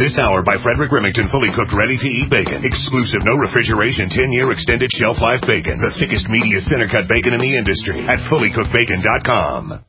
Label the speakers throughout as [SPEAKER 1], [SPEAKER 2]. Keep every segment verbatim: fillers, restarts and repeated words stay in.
[SPEAKER 1] This hour by Frederick Remington, fully cooked, ready-to-eat bacon. Exclusive, no refrigeration, ten-year extended shelf life bacon. The thickest, meatiest, center-cut bacon in the industry at fully cooked bacon dot com.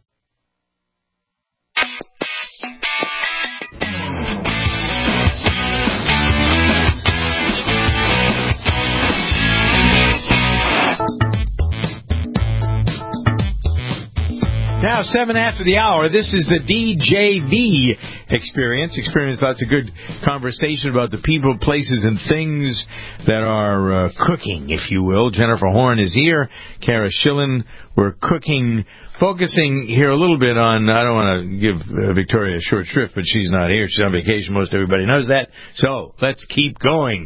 [SPEAKER 2] Now, seven after the hour, this is the D J V experience. Experience lots of good conversation about the people, places, and things that are uh, cooking, if you will. Jennifer Horn is here. Kara Schillen. We're cooking, focusing here a little bit on, I don't want to give uh, Victoria a short shrift, but she's not here. She's on vacation. Most everybody knows that. So, let's keep going.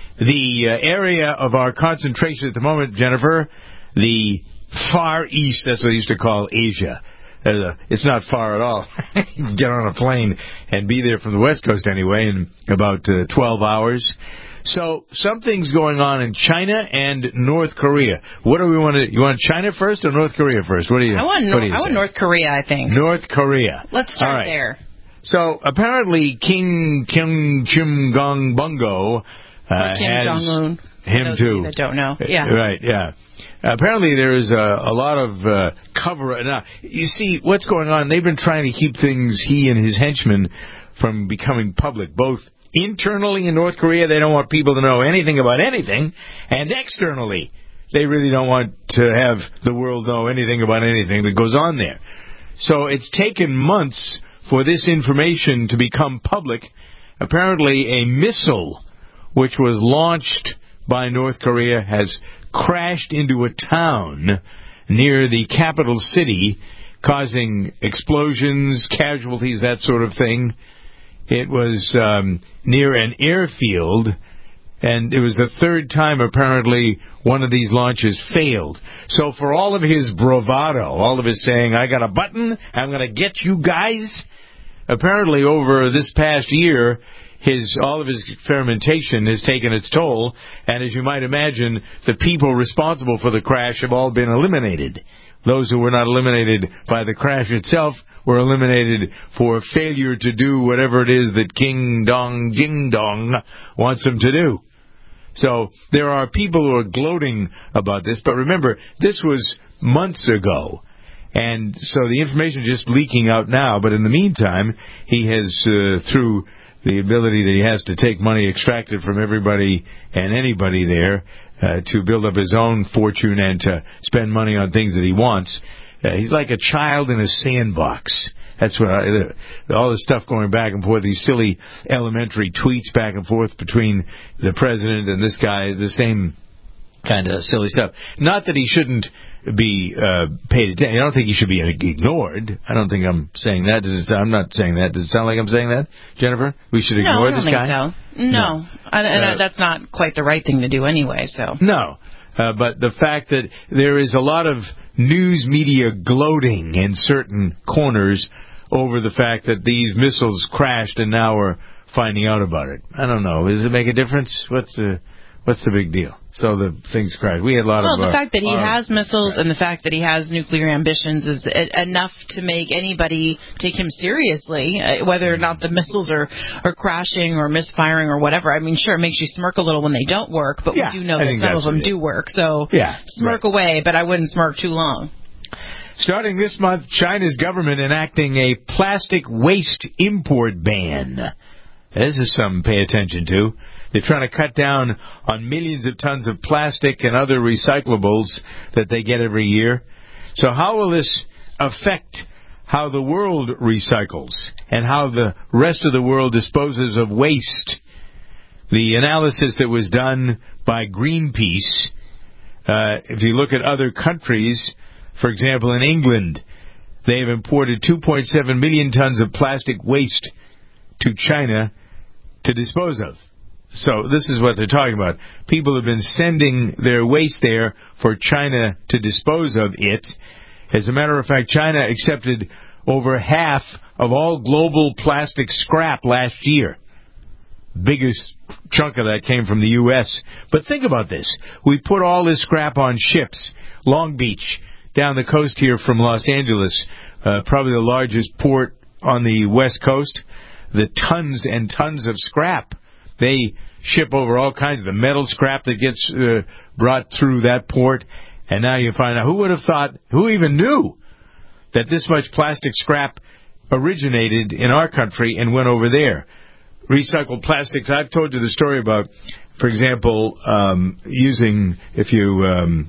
[SPEAKER 2] The uh, area of our concentration at the moment, Jennifer, the Far East, that's what they used to call Asia. Uh, it's not far at all. You can get on a plane and be there from the West Coast anyway in about uh, twelve hours. So something's going on in China and North Korea. What do we want to? You want China first or North Korea first? What do you?
[SPEAKER 3] I want,
[SPEAKER 2] what do you
[SPEAKER 3] I want North Korea. I think
[SPEAKER 2] North Korea.
[SPEAKER 3] Let's start
[SPEAKER 2] right.
[SPEAKER 3] there.
[SPEAKER 2] So apparently, King Kim Chim Gong Bungo uh,
[SPEAKER 3] Kim
[SPEAKER 2] has
[SPEAKER 3] Jong Un.
[SPEAKER 2] him
[SPEAKER 3] Those
[SPEAKER 2] too.
[SPEAKER 3] of you that don't know, yeah,
[SPEAKER 2] right, yeah. Apparently, there is a, a lot of uh, cover. Now, you see, what's going on, they've been trying to keep things, he and his henchmen, from becoming public. Both internally in North Korea, they don't want people to know anything about anything. And externally, they really don't want to have the world know anything about anything that goes on there. So it's taken months for this information to become public. Apparently, a missile, which was launched by North Korea, has crashed into a town near the capital city, causing explosions, casualties, that sort of thing. It was um, near an airfield, and it was the third time, apparently, one of these launches failed. So for all of his bravado, all of his saying, I got a button, I'm going to get you guys, apparently over this past year, His all of his experimentation has taken its toll, and as you might imagine, the people responsible for the crash have all been eliminated. Those who were not eliminated by the crash itself were eliminated for failure to do whatever it is that King Dong Jing Dong wants them to do. So there are people who are gloating about this, but remember, this was months ago. And so the information is just leaking out now, but in the meantime, he has, uh, through the ability that he has to take money extracted from everybody and anybody there uh, to build up his own fortune and to spend money on things that he wants. Uh, he's like a child in a sandbox. That's what I, uh, all the stuff going back and forth, these silly elementary tweets back and forth between the president and this guy, the same kind of silly stuff. Not that he shouldn't be uh, paid attention. I don't think he should be ignored. I don't think I'm saying that. Does it, I'm not saying that. Does it sound like I'm saying that, Jennifer? We should ignore
[SPEAKER 3] no, I don't
[SPEAKER 2] this
[SPEAKER 3] think
[SPEAKER 2] guy?
[SPEAKER 3] So. No, no. And, and uh, that's not quite the right thing to do anyway. So
[SPEAKER 2] no, uh, but the fact that there is a lot of news media gloating in certain corners over the fact that these missiles crashed and now we're finding out about it. I don't know. Does it make a difference? What's the What's the big deal? So the things crashed. We had a lot
[SPEAKER 3] well,
[SPEAKER 2] of...
[SPEAKER 3] Well, the
[SPEAKER 2] uh,
[SPEAKER 3] fact that he has missiles
[SPEAKER 2] crashed.
[SPEAKER 3] and the fact that he has nuclear ambitions is enough to make anybody take him seriously, uh, whether or not the missiles are, are crashing or misfiring or whatever. I mean, sure, it makes you smirk a little when they don't work, but
[SPEAKER 2] yeah,
[SPEAKER 3] we do know
[SPEAKER 2] I
[SPEAKER 3] that some of them do work. So
[SPEAKER 2] yeah,
[SPEAKER 3] smirk
[SPEAKER 2] right.
[SPEAKER 3] away, but I wouldn't smirk too long.
[SPEAKER 2] Starting this month, China's government enacting a plastic waste import ban. This is something to pay attention to. They're trying to cut down on millions of tons of plastic and other recyclables that they get every year. So how will this affect how the world recycles and how the rest of the world disposes of waste? The analysis that was done by Greenpeace, uh, if you look at other countries, for example, in England, they have imported two point seven million tons of plastic waste to China to dispose of. So this is what they're talking about. People have been sending their waste there for China to dispose of it. As a matter of fact, China accepted over half of all global plastic scrap last year. Biggest chunk of that came from the U S But think about this. We put all this scrap on ships. Long Beach, down the coast here from Los Angeles, uh, probably the largest port on the West Coast. the tons and tons of scrap. They ship over all kinds of the metal scrap that gets uh, brought through that port. And now you find out, who would have thought, who even knew that this much plastic scrap originated in our country and went over there? Recycled plastics. I've told you the story about, for example, um, using, if you, um,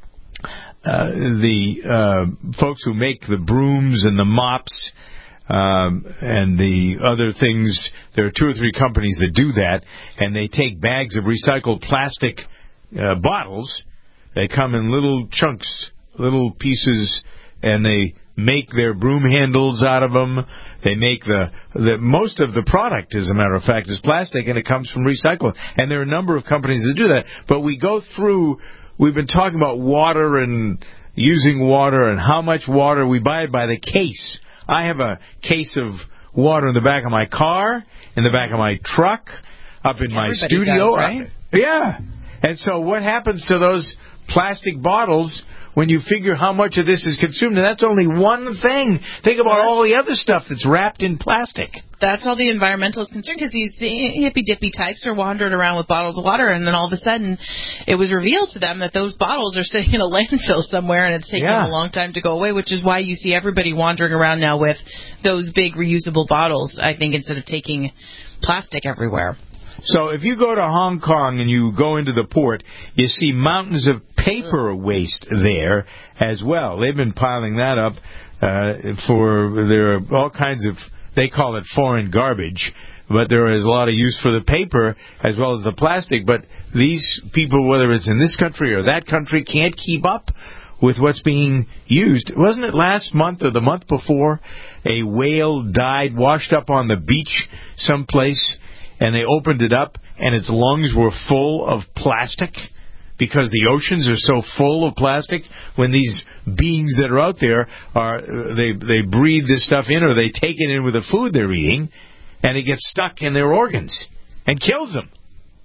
[SPEAKER 2] uh, the uh, folks who make the brooms and the mops um, and the other things, there are two or three companies that do that, and they take bags of recycled plastic uh, bottles. They come in little chunks, little pieces, and they make their broom handles out of them. They make the, the most of the product, as a matter of fact, is plastic, and it comes from recycling. And there are a number of companies that do that. But we go through, we've been talking about water and using water and how much water. We buy it by the case. I have a case of water in the back of my car, in the back of my truck, up in my
[SPEAKER 3] Everybody
[SPEAKER 2] studio.
[SPEAKER 3] does, right?
[SPEAKER 2] Yeah. And so what happens to those plastic bottles when you figure how much of this is consumed? And that's only one thing. Think about all the other stuff that's wrapped in plastic.
[SPEAKER 3] That's all the environmental is concerned, because these hippy-dippy types are wandering around with bottles of water, and then all of a sudden it was revealed to them that those bottles are sitting in a landfill somewhere, and it's taking
[SPEAKER 2] Yeah.
[SPEAKER 3] them a long time to go away, which is why you see everybody wandering around now with those big reusable bottles, I think, instead of taking plastic everywhere.
[SPEAKER 2] So if you go to Hong Kong and you go into the port, you see mountains of paper waste there as well. They've been piling that up uh, for, there are all kinds of, they call it foreign garbage, but there is a lot of use for the paper as well as the plastic. But these people, whether it's in this country or that country, can't keep up with what's being used. Wasn't it last month or the month before a whale died, washed up on the beach someplace, and they opened it up, and its lungs were full of plastic because the oceans are so full of plastic? When these beings that are out there, are they they breathe this stuff in, or they take it in with the food they're eating, and it gets stuck in their organs and kills them.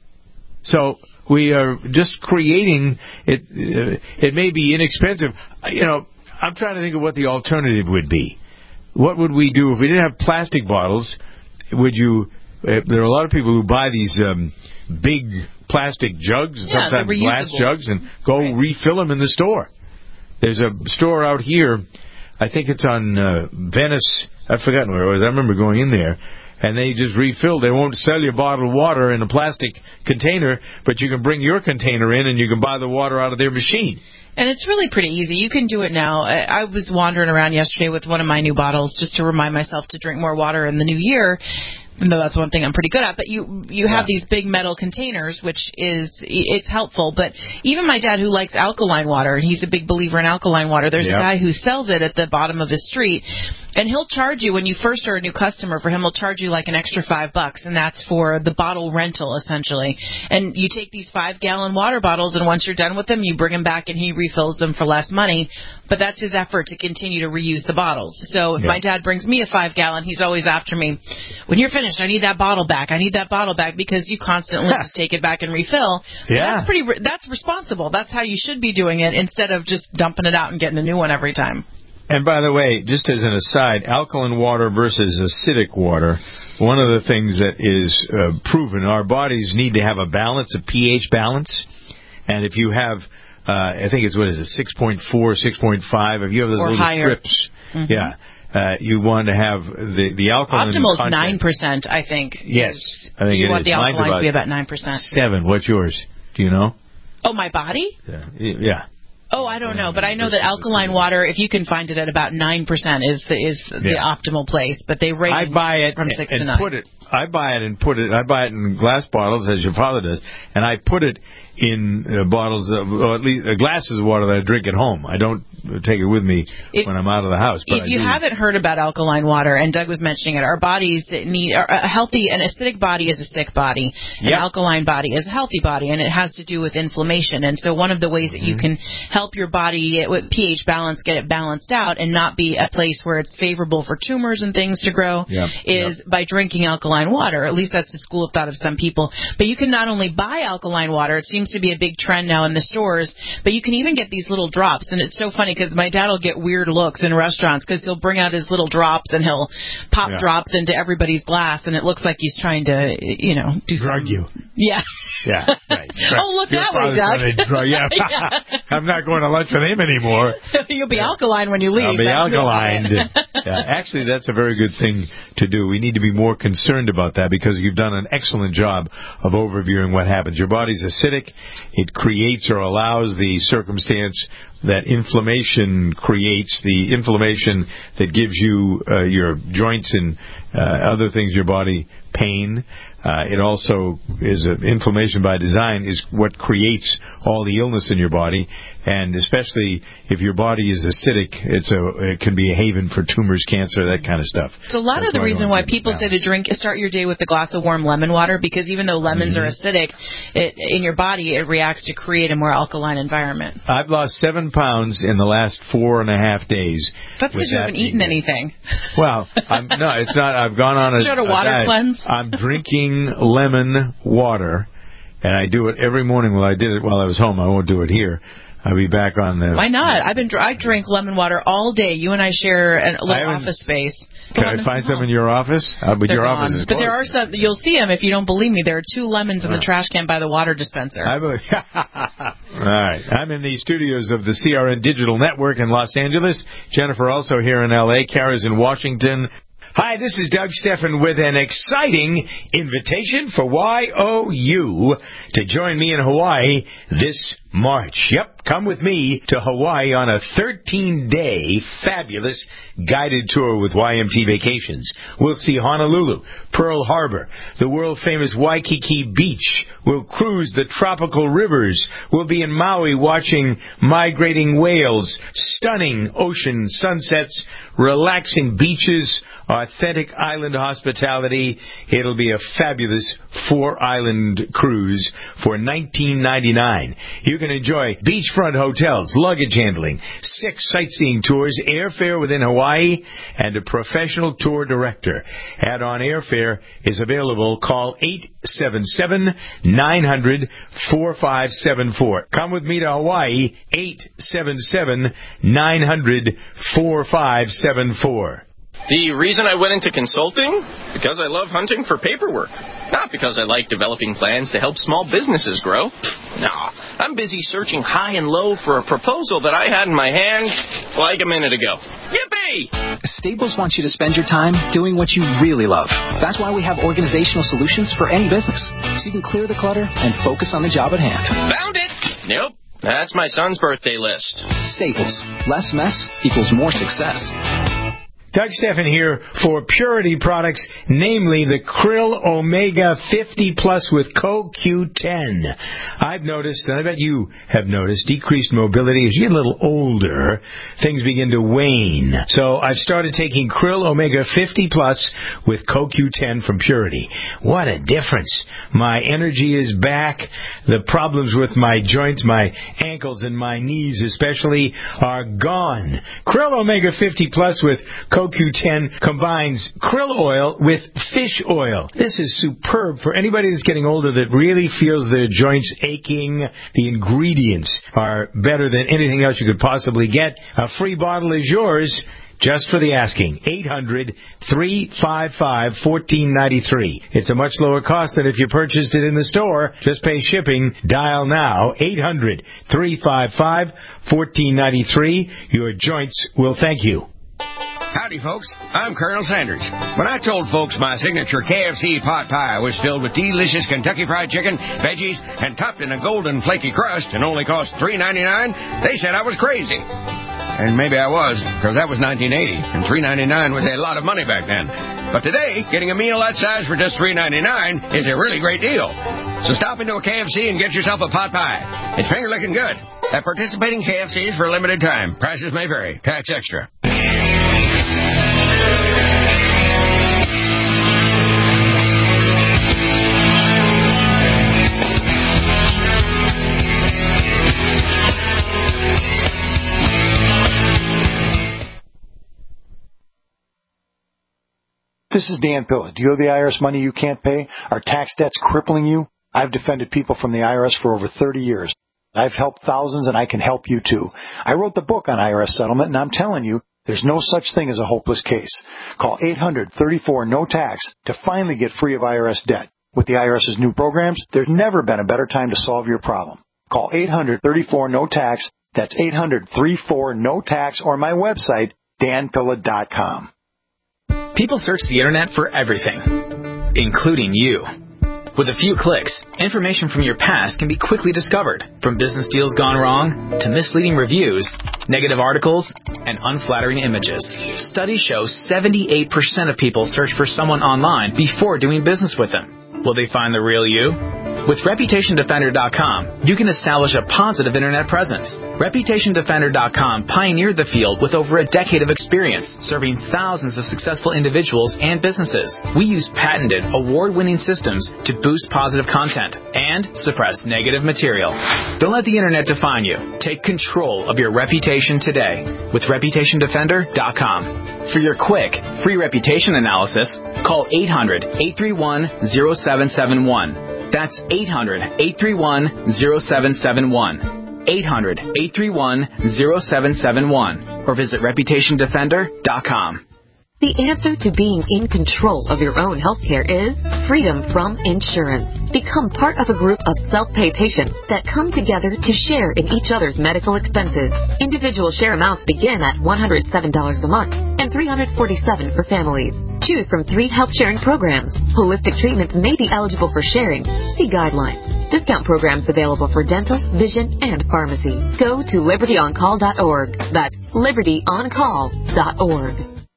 [SPEAKER 2] So we are just creating it. Uh, it may be inexpensive. You know, I'm trying to think of what the alternative would be. What would we do if we didn't have plastic bottles? Would you... Uh, there are a lot of people who buy these um, big plastic jugs,
[SPEAKER 3] Yeah,
[SPEAKER 2] sometimes glass jugs, and go right. refill them in the store. There's a store out here, I think it's on uh, Venice, I've forgotten where it was, I remember going in there, and they just refill. They won't sell you bottled water in a plastic container, but you can bring your container in and you can buy the water out of their machine.
[SPEAKER 3] And it's really pretty easy. You can do it now. I, I was wandering around yesterday with one of my new bottles just to remind myself to drink more water in the new year. No, that's one thing I'm pretty good at. But you you have yeah. these big metal containers, which is, it's helpful. But even my dad, who likes alkaline water, he's a big believer in alkaline water. There's yep. a guy who sells it at the bottom of his street, and he'll charge you, when you first are a new customer for him, he'll charge you like an extra five bucks, and that's for the bottle rental, essentially. And you take these five-gallon water bottles, and once you're done with them, you bring them back, and he refills them for less money. But that's his effort to continue to reuse the bottles. So if yep. my dad brings me a five-gallon, he's always after me. When you're finished, I need that bottle back. I need that bottle back, because you constantly just take it back and refill.
[SPEAKER 2] Yeah.
[SPEAKER 3] That's pretty. That's responsible. That's how you should be doing it, instead of just dumping it out and getting a new one every time.
[SPEAKER 2] And by the way, just as an aside, alkaline water versus acidic water, one of the things that is uh, proven, our bodies need to have a balance, a pH balance. And if you have, uh, I think it's, what is it, six point four, six point five, if you have those
[SPEAKER 3] or
[SPEAKER 2] little
[SPEAKER 3] higher. strips,
[SPEAKER 2] mm-hmm. yeah. Uh, you want to have the the alkaline
[SPEAKER 3] Optimal is
[SPEAKER 2] content.
[SPEAKER 3] nine percent, I think.
[SPEAKER 2] Yes, I think
[SPEAKER 3] you
[SPEAKER 2] it
[SPEAKER 3] want
[SPEAKER 2] is.
[SPEAKER 3] the
[SPEAKER 2] Mine's
[SPEAKER 3] alkaline
[SPEAKER 2] about
[SPEAKER 3] to be about nine percent.
[SPEAKER 2] Seven. What's yours? Do you know?
[SPEAKER 3] Oh, my body?
[SPEAKER 2] Yeah. yeah.
[SPEAKER 3] Oh, I don't know, but I know that alkaline water, if you can find it at about nine percent, is the, is the
[SPEAKER 2] yeah.
[SPEAKER 3] optimal place. But they range
[SPEAKER 2] I buy it
[SPEAKER 3] from six
[SPEAKER 2] and
[SPEAKER 3] to nine.
[SPEAKER 2] Put it. I buy it and put it. I buy it in glass bottles, as your father does, and I put it in uh, bottles of, or at least uh, glasses of water that I drink at home. I don't take it with me if, when I'm out of the house. But
[SPEAKER 3] if
[SPEAKER 2] I
[SPEAKER 3] you
[SPEAKER 2] do.
[SPEAKER 3] haven't heard about alkaline water, and Doug was mentioning it, our bodies need a healthy, an acidic body is a sick body, an
[SPEAKER 2] yep.
[SPEAKER 3] alkaline body is a healthy body, and it has to do with inflammation. And so one of the ways mm-hmm. that you can help your body with pH balance, get it balanced out, and not be a place where it's favorable for tumors and things to grow,
[SPEAKER 2] yep.
[SPEAKER 3] is
[SPEAKER 2] yep.
[SPEAKER 3] by drinking alkaline alkaline water. At least that's the school of thought of some people. But you can not only buy alkaline water, it seems to be a big trend now in the stores, but you can even get these little drops. And it's so funny because my dad will get weird looks in restaurants because he'll bring out his little drops and he'll pop
[SPEAKER 2] yeah.
[SPEAKER 3] drops into everybody's glass, and it looks like he's trying to, you know, do
[SPEAKER 2] drug
[SPEAKER 3] something.
[SPEAKER 2] you.
[SPEAKER 3] Yeah.
[SPEAKER 2] Yeah. Right.
[SPEAKER 3] Oh, look
[SPEAKER 2] Your
[SPEAKER 3] that way, Doug.
[SPEAKER 2] Drug, yeah.
[SPEAKER 3] Yeah.
[SPEAKER 2] I'm not going to lunch with him anymore.
[SPEAKER 3] You'll be alkaline when you leave.
[SPEAKER 2] I'll be
[SPEAKER 3] That's
[SPEAKER 2] alkaline. Yeah, actually, that's a very good thing to do. We need to be more concerned about that because you've done an excellent job of overviewing what happens. Your body's acidic. It creates or allows the circumstance that inflammation creates, the inflammation that gives you uh, your joints and uh, other things, your body, pain. Uh, it also is a, inflammation by design is what creates all the illness in your body, and especially if your body is acidic, it's a it can be a haven for tumors, cancer, that kind of stuff.
[SPEAKER 3] It's a lot
[SPEAKER 2] That's
[SPEAKER 3] of the
[SPEAKER 2] why
[SPEAKER 3] reason why people say to drink, start your day with a glass of warm lemon water, because even though lemons mm-hmm. are acidic, it, in your body it reacts to create a more alkaline environment.
[SPEAKER 2] I've lost seven pounds in the last four and a half days.
[SPEAKER 3] That's because you haven't eaten anything.
[SPEAKER 2] Well, I'm, no, it's not. I've gone on a,
[SPEAKER 3] a water
[SPEAKER 2] a
[SPEAKER 3] cleanse.
[SPEAKER 2] I'm drinking lemon water, and I do it every morning. Well, I did it while I was home. I won't do it here. I'll be back on the...
[SPEAKER 3] Why not? I've been. I drink lemon water all day. You and I share a little office space.
[SPEAKER 2] Can I find some in your office? Uh, but
[SPEAKER 3] They're
[SPEAKER 2] your
[SPEAKER 3] gone.
[SPEAKER 2] office is
[SPEAKER 3] But
[SPEAKER 2] closed.
[SPEAKER 3] there are some. You'll see them if you don't believe me. There are two lemons in the trash can by the water dispenser.
[SPEAKER 2] I believe. All right. I'm in the studios of the C R N Digital Network in Los Angeles. Jennifer also here in L A. Kara's in Washington. Hi, this is Doug Steffen with an exciting invitation for Y O U to join me in Hawaii this March. Yep, come with me to Hawaii on a thirteen-day fabulous guided tour with Y M T Vacations. We'll see Honolulu, Pearl Harbor, the world-famous Waikiki Beach. We'll cruise the tropical rivers. We'll be in Maui watching migrating whales, stunning ocean sunsets, relaxing beaches, authentic island hospitality. It'll be a fabulous four-island cruise for nineteen ninety-nine dollars. You can enjoy beachfront hotels, luggage handling, six sightseeing tours, airfare within Hawaii, and a professional tour director. Add-on airfare is available. Call eight seven seven, nine hundred, four five seven four. Come with me to Hawaii, eight seven seven, nine hundred, four five seven four.
[SPEAKER 4] The reason I went into consulting? Because I love hunting for paperwork. Not because I like developing plans to help small businesses grow. No, I'm busy searching high and low for a proposal that I had in my hand like a minute ago. Yippee!
[SPEAKER 5] Staples wants you to spend your time doing what you really love. That's why we have organizational solutions for any business, so you can clear the clutter and focus on the job at hand.
[SPEAKER 4] Found it! Nope, that's my son's birthday list.
[SPEAKER 5] Staples. Less mess equals more success.
[SPEAKER 2] Doug Steffen here for Purity products, namely the Krill Omega fifty Plus with Co Q ten. I've noticed, and I bet you have noticed, decreased mobility. As you get a little older, things begin to wane. So I've started taking Krill Omega fifty Plus with Co Q ten from Purity. What a difference. My energy is back. The problems with my joints, my ankles, and my knees especially are gone. Krill Omega fifty Plus with Co Q ten combines krill oil with fish oil. This is superb for anybody that's getting older that really feels their joints aching. The ingredients are better than anything else you could possibly get. A free bottle is yours just for the asking. eight hundred, three five five, one four nine three. It's a much lower cost than if you purchased it in the store. Just pay shipping. Dial now. eight hundred, three five five, one four nine three. Your joints will thank you.
[SPEAKER 6] Howdy, folks. I'm Colonel Sanders. When I told folks my signature K F C pot pie was filled with delicious Kentucky Fried Chicken, veggies, and topped in a golden flaky crust and only cost three ninety-nine, they said I was crazy. And maybe I was, because that was nineteen eighty, and three ninety-nine was a lot of money back then. But today, getting a meal that size for just three ninety-nine is a really great deal. So stop into a K F C and get yourself a pot pie. It's finger-licking good. At participating K F Cs for a limited time. Prices may vary. Tax extra.
[SPEAKER 7] The This is Dan Pilla. Do you owe the I R S money you can't pay? Are tax debts crippling you? I've defended people from the I R S for over thirty years. I've helped thousands, and I can help you too. I wrote the book on I R S settlement, and I'm telling you, there's no such thing as a hopeless case. Call eight hundred, thirty-four, no tax to finally get free of I R S debt. With the IRS's new programs, there's never been a better time to solve your problem. Call eight hundred, thirty-four, no tax. That's eight hundred, thirty-four, no tax, or my website, dan pilla dot com.
[SPEAKER 5] People search the internet for everything, including you. With a few clicks, information from your past can be quickly discovered, from business deals gone wrong to misleading reviews, negative articles, and unflattering images. Studies show seventy-eight percent of people search for someone online before doing business with them. Will they find the real you? With Reputation Defender dot com, you can establish a positive internet presence. Reputation Defender dot com pioneered the field with over a decade of experience, serving thousands of successful individuals and businesses. We use patented, award-winning systems to boost positive content and suppress negative material. Don't let the internet define you. Take control of your reputation today with Reputation Defender dot com. For your quick, free reputation analysis, call eight hundred, eight three one, zero seven seven one. That's eight hundred, eight three one, zero seven seven one. eight hundred, eight three one, zero seven seven one. Or visit Reputation Defender dot com.
[SPEAKER 8] The answer to being in control of your own healthcare is freedom from insurance. Become part of a group of self-pay patients that come together to share in each other's medical expenses. Individual share amounts begin at one hundred seven dollars a month and three hundred forty-seven dollars for families. Choose from three health sharing programs. Holistic treatments may be eligible for sharing. See guidelines. Discount programs available for dental, vision, and pharmacy. Go to liberty on call dot org. That's liberty on call dot org.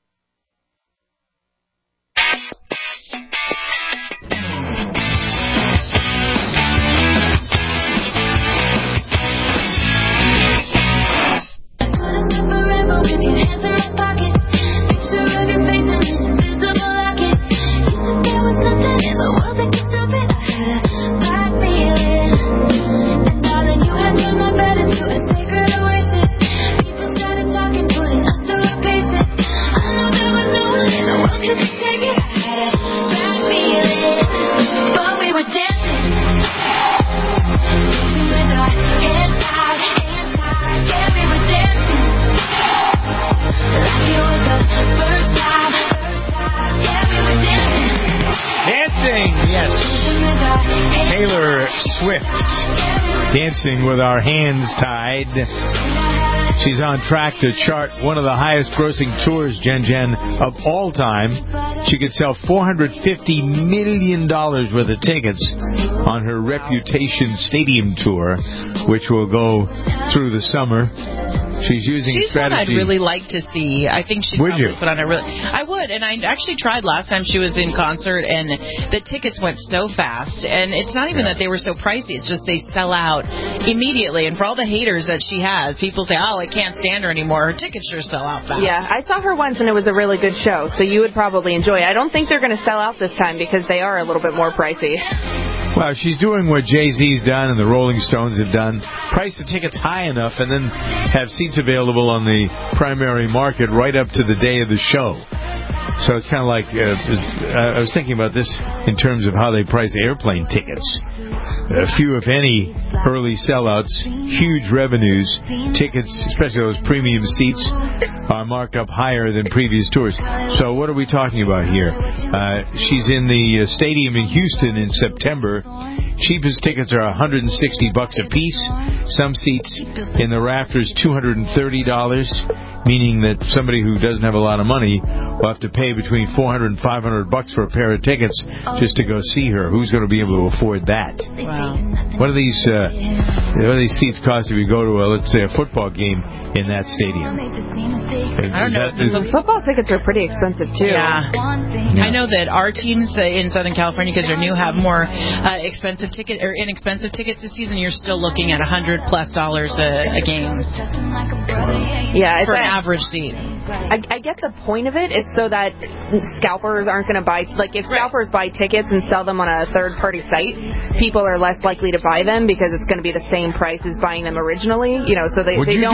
[SPEAKER 2] Dancing with Our Hands Tied. She's on track to chart one of the highest grossing tours, Jen Jen, of all time. She could sell four hundred fifty million dollars worth of tickets on her Reputation Stadium tour, which will go through the summer. She's using
[SPEAKER 3] She's
[SPEAKER 2] strategy.
[SPEAKER 3] She's one I'd really like to see. I think she'd
[SPEAKER 2] would
[SPEAKER 3] probably
[SPEAKER 2] you?
[SPEAKER 3] put on a really... I would, and I actually tried last time she was in concert, and the tickets went so fast. And it's not even yeah. that they were so pricey. It's just they sell out immediately. And for all the haters that she has, people say, oh, I can't stand her anymore. Her tickets sure sell out fast.
[SPEAKER 9] Yeah, I saw her once, and it was a really good show, so you would probably enjoy it. I don't think they're going to sell out this time because they are a little bit more pricey.
[SPEAKER 2] Well, she's doing what Jay-Z's done and the Rolling Stones have done. Price the tickets high enough and then have seats available on the primary market right up to the day of the show. So it's kind of like, uh, I was thinking about this in terms of how they price airplane tickets. A few, if any, early sellouts, huge revenues. Tickets, especially those premium seats, are marked up higher than previous tours. So what are we talking about here? Uh, she's in the stadium in Houston in September. Cheapest tickets are one hundred sixty bucks a piece. Some seats in the rafters, two hundred thirty dollars, meaning that somebody who doesn't have a lot of money will have to pay between four hundred and five hundred bucks for a pair of tickets just to go see her. Who's going to be able to afford that?
[SPEAKER 3] Wow.
[SPEAKER 2] What do these uh, what do these seats cost if you go to a, let's say, a football game in that stadium?
[SPEAKER 3] I don't know.
[SPEAKER 9] That, is, football tickets are pretty expensive too.
[SPEAKER 3] Yeah. yeah. I know that our teams uh, in Southern California, because they're new, have more uh, expensive ticket or inexpensive tickets this season. You're still looking at a hundred plus dollars a, a game.
[SPEAKER 9] Yeah,
[SPEAKER 3] for an average seat.
[SPEAKER 9] I, I get the point of it. It's so that scalpers aren't going to buy, like if scalpers right. buy tickets and sell them on a third-party site, people are less likely to buy them because it's going to be the same price as buying them originally. You know, so they,
[SPEAKER 2] Would
[SPEAKER 9] they
[SPEAKER 2] you
[SPEAKER 9] don't.
[SPEAKER 2] do this, Kathy?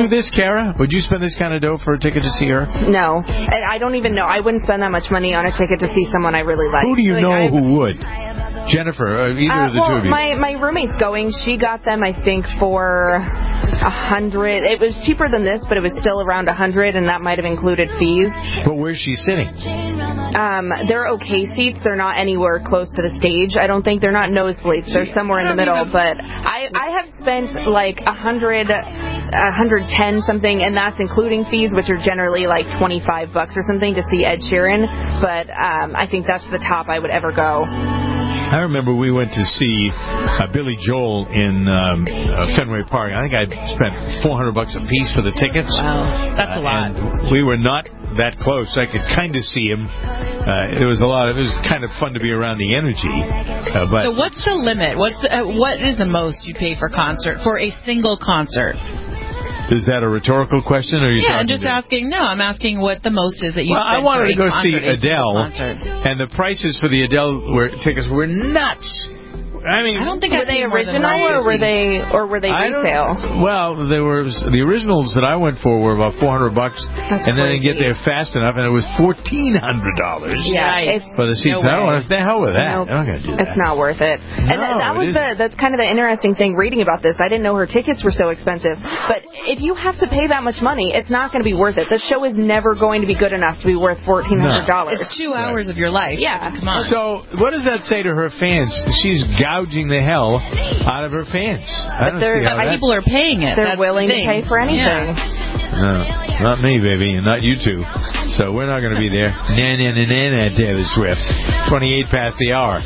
[SPEAKER 2] Sarah? Would you spend this kind of dough for a ticket to see her?
[SPEAKER 9] No. And I don't even know. I wouldn't spend that much money on a ticket to see someone I really like.
[SPEAKER 2] Who do you
[SPEAKER 9] like,
[SPEAKER 2] know
[SPEAKER 9] I've,
[SPEAKER 2] who would? Jennifer, or either
[SPEAKER 9] uh,
[SPEAKER 2] of the
[SPEAKER 9] well,
[SPEAKER 2] two of you?
[SPEAKER 9] My, my roommate's going. She got them, I think, for a hundred. It was cheaper than this, but it was still around a hundred, and that might have included fees.
[SPEAKER 2] But where's she sitting?
[SPEAKER 9] Um, they're okay seats. They're not anywhere close to the stage. I don't think they're not nosebleeds. They're somewhere in the middle. But I, I have spent like a hundred, a hundred ten something, and that's including fees, which are generally like twenty-five bucks or something to see Ed Sheeran. But um, I think that's the top I would ever go.
[SPEAKER 2] I remember we went to see uh, Billy Joel in um, uh, Fenway Park. I think I spent four hundred bucks a piece for the tickets.
[SPEAKER 3] Wow, that's a
[SPEAKER 2] uh,
[SPEAKER 3] lot.
[SPEAKER 2] And we were not that close. I could kind of see him. Uh, it was a lot. Of, it was kind of fun to be around the energy. Uh, but
[SPEAKER 3] so what's the limit? What's uh, what is the most you pay for concert for a single concert?
[SPEAKER 2] Is that a rhetorical question, or are you
[SPEAKER 3] yeah, I'm
[SPEAKER 2] talking
[SPEAKER 3] just
[SPEAKER 2] to
[SPEAKER 3] asking. No, I'm asking what the most is that you.
[SPEAKER 2] Well, I
[SPEAKER 3] spend
[SPEAKER 2] wanted
[SPEAKER 3] for
[SPEAKER 2] to go
[SPEAKER 3] a
[SPEAKER 2] see
[SPEAKER 3] concert, a
[SPEAKER 2] Adele,
[SPEAKER 3] concert.
[SPEAKER 2] and the prices for the Adele were, tickets were nuts. I mean,
[SPEAKER 3] I don't think
[SPEAKER 9] were
[SPEAKER 3] I'd
[SPEAKER 9] they
[SPEAKER 3] pay more than
[SPEAKER 9] original or were
[SPEAKER 3] one fifty.
[SPEAKER 9] they or were they
[SPEAKER 2] I
[SPEAKER 9] resale?
[SPEAKER 2] don't- Well, there was the originals that I went for were about four hundred bucks,
[SPEAKER 9] That's
[SPEAKER 2] and then they
[SPEAKER 9] crazy.
[SPEAKER 2] get there fast enough, and it was fourteen hundred dollars.
[SPEAKER 9] Yeah, it's,
[SPEAKER 2] for the seats.
[SPEAKER 3] no
[SPEAKER 2] I don't
[SPEAKER 3] way.
[SPEAKER 2] want to. The hell with that.
[SPEAKER 9] Nope.
[SPEAKER 2] I'm not going to do that.
[SPEAKER 9] It's not worth it. and
[SPEAKER 2] No,
[SPEAKER 9] that, that
[SPEAKER 2] it
[SPEAKER 9] was the that's kind of the interesting thing reading about this. I didn't know her tickets were so expensive. But if you have to pay that much money, it's not going to be worth it. The show is never going to be good enough to be worth fourteen hundred dollars.
[SPEAKER 3] It's two hours of your life.
[SPEAKER 9] Yeah.
[SPEAKER 3] Come on.
[SPEAKER 2] So, what does that say to her fans? She's gouging the hell out of her fans. I don't
[SPEAKER 9] they're-
[SPEAKER 2] see how
[SPEAKER 3] But
[SPEAKER 2] that...
[SPEAKER 3] people are paying it.
[SPEAKER 9] They're
[SPEAKER 3] That's
[SPEAKER 9] willing
[SPEAKER 3] the
[SPEAKER 9] to
[SPEAKER 3] thing.
[SPEAKER 9] pay for anything.
[SPEAKER 3] Yeah.
[SPEAKER 2] No, not me, baby, and not you two. So we're not going to be there. Nah, nah, nah, nah, nah, Taylor Swift. twenty-eight past the hour.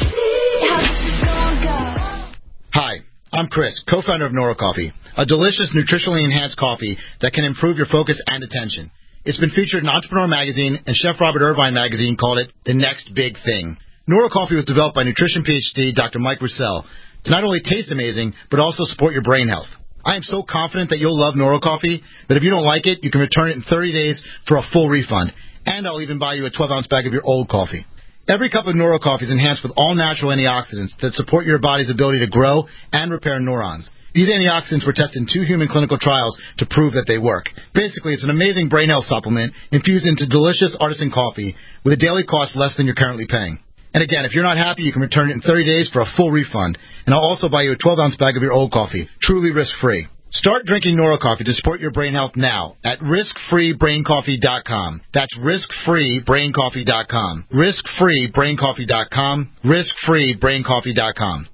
[SPEAKER 10] Hi, I'm Chris, co-founder of Nora Coffee, a delicious, nutritionally enhanced coffee that can improve your focus and attention. It's been featured in Entrepreneur Magazine, and Chef Robert Irvine Magazine called it the next big thing. Nora Coffee was developed by nutrition PhD Doctor Mike Roussel to not only taste amazing, but also support your brain health. I am so confident that you'll love Nora Coffee that if you don't like it, you can return it in thirty days for a full refund. And I'll even buy you a twelve-ounce bag of your old coffee. Every cup of Nora Coffee is enhanced with all-natural antioxidants that support your body's ability to grow and repair neurons. These antioxidants were tested in two human clinical trials to prove that they work. Basically, it's an amazing brain health supplement infused into delicious artisan coffee with a daily cost less than you're currently paying. And again, if you're not happy, you can return it in thirty days for a full refund. And I'll also buy you a twelve-ounce bag of your old coffee, truly risk-free. Start drinking Nora Coffee to support your brain health now at risk free brain coffee dot com. That's risk free brain coffee dot com. risk free brain coffee dot com. risk free brain coffee dot com.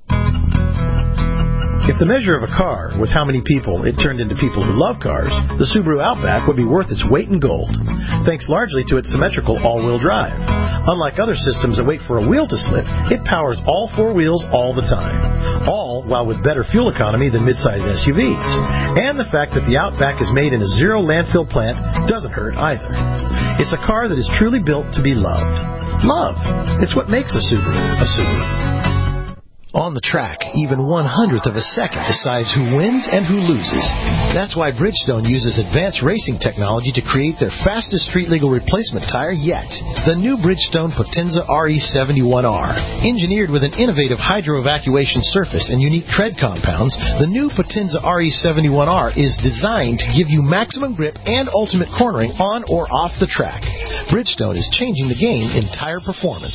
[SPEAKER 11] If the measure of a car was how many people it turned into people who love cars, the Subaru Outback would be worth its weight in gold, thanks largely to its symmetrical all-wheel drive. Unlike other systems that wait for a wheel to slip, it powers all four wheels all the time, all while with better fuel economy than midsize S U Vs. And the fact that the Outback is made in a zero landfill plant doesn't hurt either. It's a car that is truly built to be loved. Love. It's what makes a Subaru a Subaru. On the track, even one hundredth of a second decides who wins and who loses. That's why Bridgestone uses advanced racing technology to create their fastest street-legal replacement tire yet. The new Bridgestone Potenza R E seventy-one R. Engineered with an innovative hydro-evacuation surface and unique tread compounds, the new Potenza R E seventy-one R is designed to give you maximum grip and ultimate cornering on or off the track. Bridgestone is changing the game in tire performance.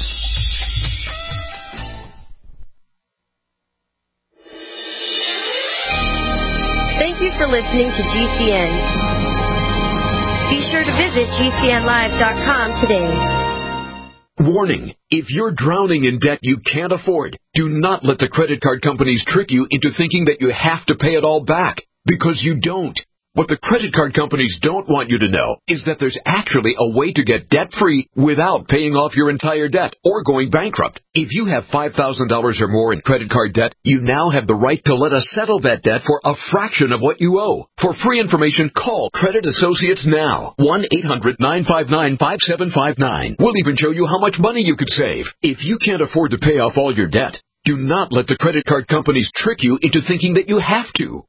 [SPEAKER 12] Thank you for listening to G C N. Be sure to visit G C N live dot com today.
[SPEAKER 13] Warning, if you're drowning in debt you can't afford, do not let the credit card companies trick you into thinking that you have to pay it all back, because you don't. What the credit card companies don't want you to know is that there's actually a way to get debt-free without paying off your entire debt or going bankrupt. If you have five thousand dollars or more in credit card debt, you now have the right to let us settle that debt for a fraction of what you owe. For free information, call Credit Associates now. one eight hundred nine five nine five seven five nine. We'll even show you how much money you could save. If you can't afford to pay off all your debt, do not let the credit card companies trick you into thinking that you have to.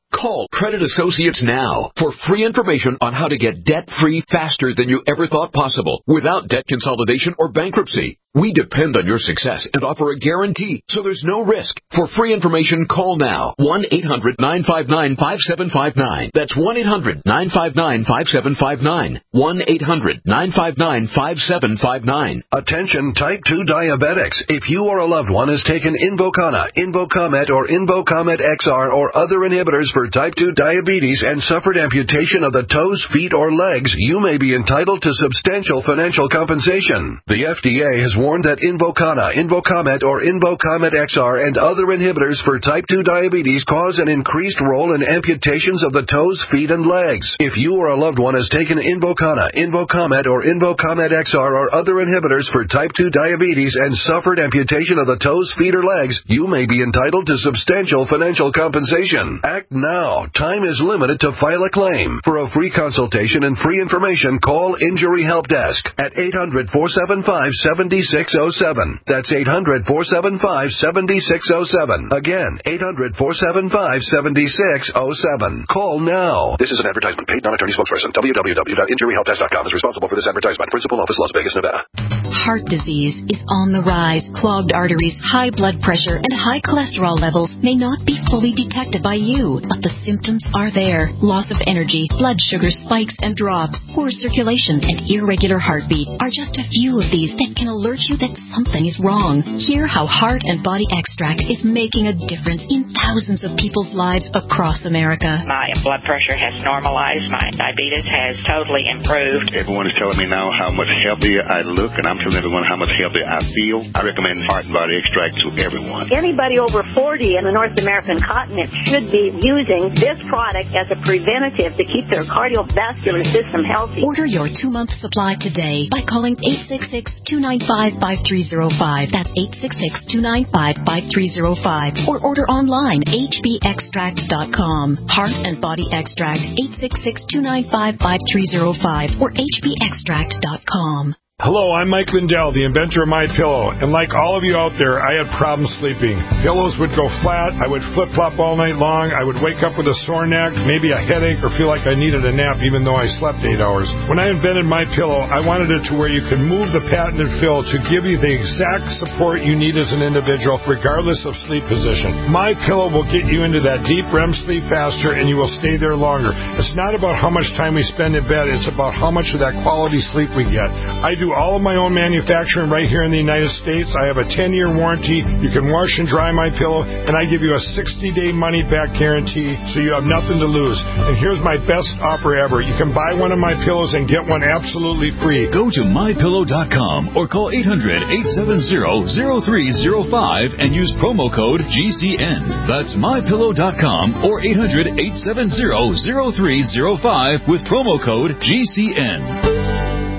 [SPEAKER 13] Call Credit Associates now for free information on how to get debt-free faster than you ever thought possible without debt consolidation or bankruptcy. We depend on your success and offer a guarantee, so there's no risk. For free information, call now. one eight hundred nine five nine five seven five nine. That's one eight hundred nine five nine five seven five nine. one eight hundred nine five nine five seven five nine.
[SPEAKER 14] Attention type two diabetics. If you or a loved one has taken Invokana, Invocomet, or Invocomet X R or other inhibitors for type two diabetes and suffered amputation of the toes, feet, or legs, you may be entitled to substantial financial compensation. The F D A has warned that Invokana, Invocomet, or Invocomet X R and other inhibitors for type two diabetes cause an increased role in amputations of the toes, feet, and legs. If you or a loved one has taken Invokana, Invocomet, or Invocomet X R or other inhibitors for type two diabetes and suffered amputation of the toes, feet, or legs, you may be entitled to substantial financial compensation. Act now. Time is limited to file a claim. For a free consultation and free information, call Injury Help Desk at eight hundred four seven five seven six zero seven. That's eight hundred four seven five seven six zero seven. Again, eight hundred four seven five seven six zero seven. Call now. This is an advertisement. Paid non-attorney spokesperson. w w w dot injury help desk dot com is responsible for this advertisement. Principal office, Las Vegas, Nevada.
[SPEAKER 15] Heart disease is on the rise. Clogged arteries, high blood pressure, and high cholesterol levels may not be fully detected by you, but the symptoms are there. Loss of energy, blood sugar spikes and drops, poor circulation, and irregular heartbeat are just a few of these that can alert you that something is wrong. Hear how Heart and Body Extract is making a difference in thousands of people's lives across America.
[SPEAKER 16] My blood pressure has normalized. My diabetes has totally improved.
[SPEAKER 17] Everyone is telling me now how much healthier I look, and I'm telling everyone how much healthier I feel. I recommend Heart and Body Extract to everyone.
[SPEAKER 18] Anybody over forty in the North American continent should be using this product as a preventative to keep their cardiovascular system healthy.
[SPEAKER 15] Order your two-month supply today by calling eight six six, two nine five, five three zero five. That's eight six six, two nine five, five three zero five. Or order online, h b extract dot com. Heart and Body Extract, eight six six, two nine five, five three zero five or h b extract dot com.
[SPEAKER 19] Hello, I'm Mike Lindell, the inventor of MyPillow, and like all of you out there, I had problems sleeping. Pillows would go flat, I would flip-flop all night long, I would wake up with a sore neck, maybe a headache, or feel like I needed a nap even though I slept eight hours. When I invented MyPillow, I wanted it to where you could move the patented fill to give you the exact support you need as an individual, regardless of sleep position. MyPillow will get you into that deep R E M sleep faster, and you will stay there longer. It's not about how much time we spend in bed, it's about how much of that quality sleep we get. I do all of my own manufacturing right here in the United States. I have a ten-year warranty. You can wash and dry my pillow, and I give you a sixty-day money-back guarantee, so you have nothing to lose. And here's my best offer ever. You can buy one of my pillows and get one absolutely free.
[SPEAKER 20] Go to my pillow dot com or call eight hundred, eight seven zero, zero three zero five and use promo code G C N. That's my pillow dot com or eight hundred, eight seven zero, zero three zero five with promo code G C N.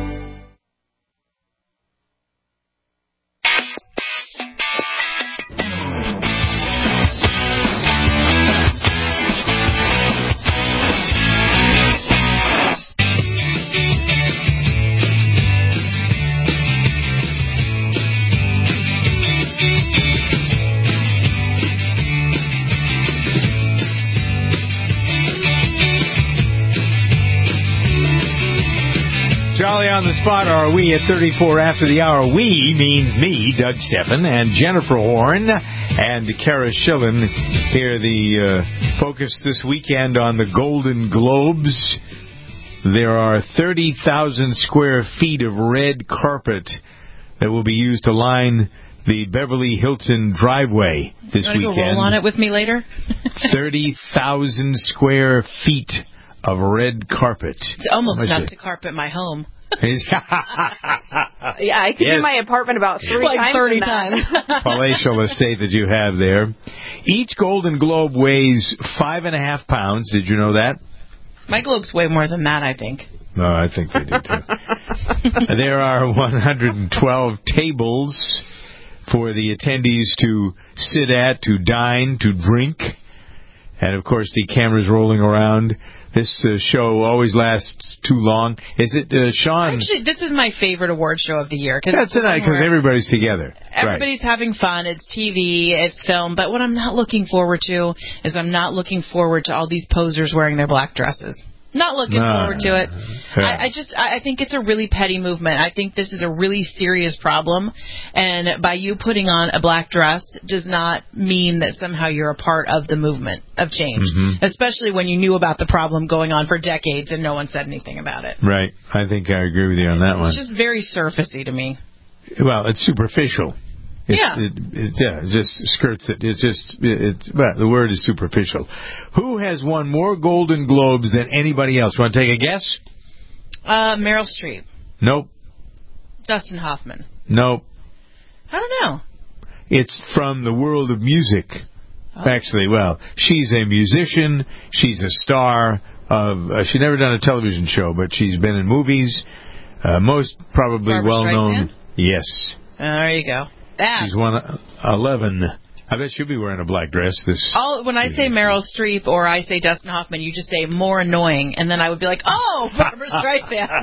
[SPEAKER 2] Jolly on the spot are we at thirty-four after the hour. We means me, Doug Steffen, and Jennifer Horn, and Kara Schillen. Here the uh, focus this weekend on the Golden Globes. There are thirty thousand square feet of red carpet that will be used to line the Beverly Hilton driveway this
[SPEAKER 3] you
[SPEAKER 2] weekend.
[SPEAKER 3] Go roll on it with me later?
[SPEAKER 2] thirty thousand square feet of red carpet.
[SPEAKER 3] It's almost enough it? to carpet my home.
[SPEAKER 9] Yeah, I could
[SPEAKER 2] yes.
[SPEAKER 9] do my apartment about three
[SPEAKER 3] like
[SPEAKER 9] times.
[SPEAKER 3] thirty times.
[SPEAKER 2] Palatial estate that you have there. Each Golden Globe weighs five and a half pounds. Did you know that?
[SPEAKER 3] My globes weigh more than that, I think.
[SPEAKER 2] No, I think they do too. There are one hundred twelve tables for the attendees to sit at, to dine, to drink. And, of course, the cameras rolling around. This uh, show always lasts too long. Is it, uh, Sean?
[SPEAKER 3] Actually, this is my favorite award show of the year. Cause
[SPEAKER 2] That's tonight because everybody's together.
[SPEAKER 3] Everybody's right. having fun. It's T V, it's film. But what I'm not looking forward to is I'm not looking forward to all these posers wearing their black dresses. Not looking no, forward to it. Yeah. I, I just, I think it's a really petty movement. I think this is a really serious problem, and by you putting on a black dress does not mean that somehow you're a part of the movement of change, mm-hmm. especially when you knew about the problem going on for decades and no one said anything about it.
[SPEAKER 2] Right. I think I agree with you on that
[SPEAKER 3] it's
[SPEAKER 2] one.
[SPEAKER 3] It's just very surfacey to me.
[SPEAKER 2] Well, it's superficial. It's,
[SPEAKER 3] yeah.
[SPEAKER 2] It, it, yeah, it just skirts it. It's just, it, it, well, the word is superficial. Who has won more Golden Globes than anybody else? Want to take a guess?
[SPEAKER 3] Uh, Meryl Streep.
[SPEAKER 2] Nope.
[SPEAKER 3] Dustin Hoffman.
[SPEAKER 2] Nope.
[SPEAKER 3] I don't know.
[SPEAKER 2] It's from the world of music. Oh. Actually, well, she's a musician. She's a star of, uh, she's never done a television show, but she's been in movies. Uh, most probably
[SPEAKER 3] Barbra
[SPEAKER 2] well-known.
[SPEAKER 3] Streisand?
[SPEAKER 2] Yes.
[SPEAKER 3] Uh, there you go. That.
[SPEAKER 2] She's won eleven. I bet she'll be wearing a black dress. This.
[SPEAKER 3] All, when I say Meryl Streep or I say Dustin Hoffman, you just say more annoying, and then I would be like, oh, Barbra Streisand.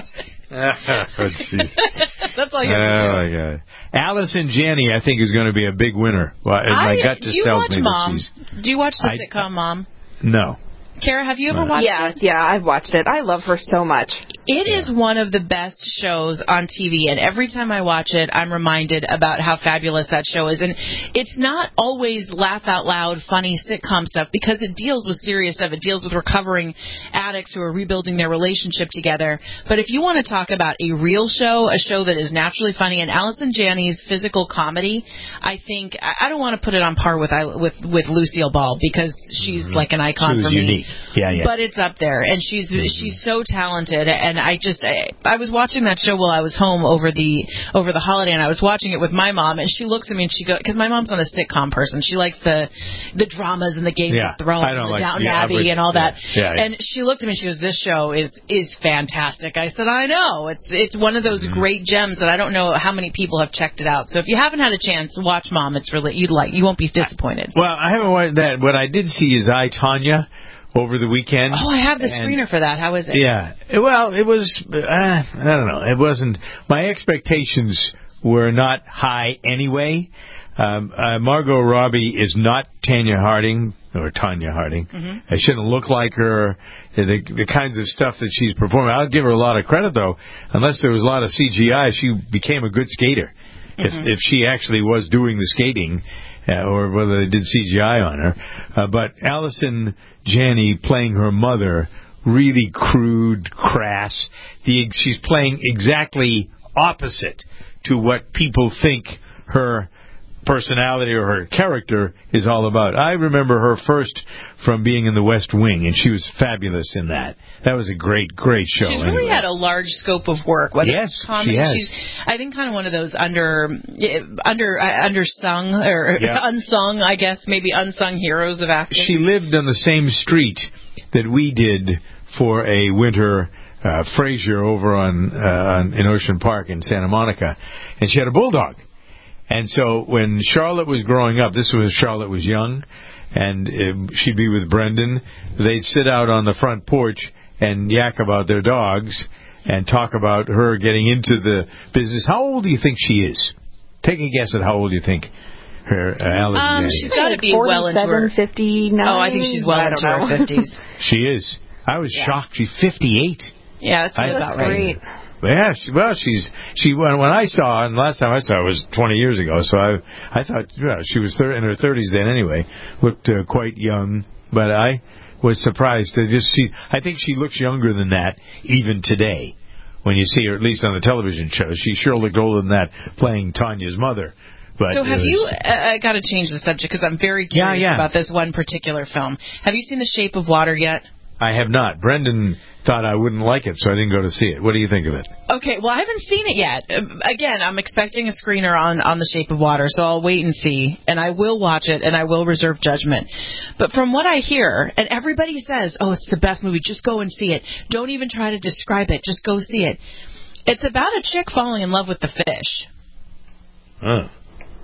[SPEAKER 3] That's all you have to do.
[SPEAKER 2] Oh, my God. Allison Janney, I think, is going to be a big winner. Well, my
[SPEAKER 3] I,
[SPEAKER 2] gut just tells me
[SPEAKER 3] Mom?
[SPEAKER 2] that she's...
[SPEAKER 3] Do you watch the
[SPEAKER 2] I,
[SPEAKER 3] sitcom Mom?
[SPEAKER 2] No.
[SPEAKER 3] Kara, have you ever watched
[SPEAKER 9] yeah,
[SPEAKER 3] it?
[SPEAKER 9] Yeah, I've watched it. I love her so much.
[SPEAKER 3] It yeah. is one of the best shows on T V, and every time I watch it, I'm reminded about how fabulous that show is. And it's not always laugh-out-loud, funny sitcom stuff, because it deals with serious stuff. It deals with recovering addicts who are rebuilding their relationship together. But if you want to talk about a real show, a show that is naturally funny, and Allison Janney's physical comedy, I think, I don't want to put it on par with with, with Lucille Ball, because she's mm-hmm. like an icon
[SPEAKER 2] she was
[SPEAKER 3] for me.
[SPEAKER 2] Unique. Yeah, yeah.
[SPEAKER 3] But it's up there, and she's mm-hmm. she's so talented. And I just I, I was watching that show while I was home over the over the holiday, and I was watching it with my mom, and she looks at me and she goes, because my mom's not a sitcom person. She likes the the dramas and the Games
[SPEAKER 2] yeah,
[SPEAKER 3] of Thrones and the like, Downton yeah, Abbey and all that.
[SPEAKER 2] Yeah, yeah,
[SPEAKER 3] and she looked at me and she goes, "This show is is fantastic." I said, "I know. It's it's one of those mm-hmm. great gems that I don't know how many people have checked it out. So if you haven't had a chance, watch Mom. It's really you'd like you won't be disappointed."
[SPEAKER 2] Well, I haven't watched that. What I did see is I, Tonya. Over the weekend.
[SPEAKER 3] Oh, I have the
[SPEAKER 2] and,
[SPEAKER 3] screener for that. How is it?
[SPEAKER 2] Yeah. Well, it was, uh, I don't know. It wasn't, my expectations were not high anyway. Um, uh, Margot Robbie is not Tanya Harding, or Tanya Harding. Mm-hmm. I shouldn't look like her. The, the kinds of stuff that she's performing. I'll give her a lot of credit, though. Unless there was a lot of C G I, she became a good skater. Mm-hmm. If, if she actually was doing the skating, uh, or whether they did C G I on her. Uh, but Allison Janney playing her mother, really crude, crass. The, she's playing exactly opposite to what people think her personality or her character is all about. I remember her first from being in The West Wing, and she was fabulous in that. That was a great, great show.
[SPEAKER 3] She's really
[SPEAKER 2] anyway.
[SPEAKER 3] had a large scope of work. Whether
[SPEAKER 2] yes,
[SPEAKER 3] it's comedy,
[SPEAKER 2] she has.
[SPEAKER 3] She's, I think, kind of one of those under, under, uh, undersung or yeah. unsung, I guess, maybe unsung heroes of acting.
[SPEAKER 2] She lived on the same street that we did for a winter uh, Frasier over on, uh, on in Ocean Park in Santa Monica, and she had a bulldog. And so when Charlotte was growing up, this was Charlotte was young, and uh, she'd be with Brendan. They'd sit out on the front porch and yak about their dogs and talk about her getting into the business. How old do you think she is? Take a guess at how old you think her uh, Allison
[SPEAKER 3] um,
[SPEAKER 2] is.
[SPEAKER 3] She's got to be well into her
[SPEAKER 9] fifty-nine.
[SPEAKER 3] Oh, I think she's well into her fifties.
[SPEAKER 2] She is. I was yeah. shocked. She's fifty-eight.
[SPEAKER 3] Yeah, that's, I, about right.
[SPEAKER 9] Great.
[SPEAKER 2] Yeah, she, well, she's she when, when I saw her, and the last time I saw her was twenty years ago. So I I thought well, she was thir- in her thirties then anyway. Looked uh, quite young, but I was surprised to just see. I think she looks younger than that even today. When you see her, at least on the television show, she sure looked older than that playing Tanya's mother. But
[SPEAKER 3] so have
[SPEAKER 2] was,
[SPEAKER 3] you? Uh, I got to change the subject because I'm very curious
[SPEAKER 2] yeah, yeah.
[SPEAKER 3] about this one particular film. Have you seen The Shape of Water yet?
[SPEAKER 2] I have not. Brendan thought I wouldn't like it, so I didn't go to see it. What do you think of it?
[SPEAKER 3] Okay, well, I haven't seen it yet. Again, I'm expecting a screener on, on The Shape of Water, so I'll wait and see, and I will watch it, and I will reserve judgment. But from what I hear, and everybody says, oh, it's the best movie, just go and see it. Don't even try to describe it, just go see it. It's about a chick falling in love with the fish.
[SPEAKER 2] Huh.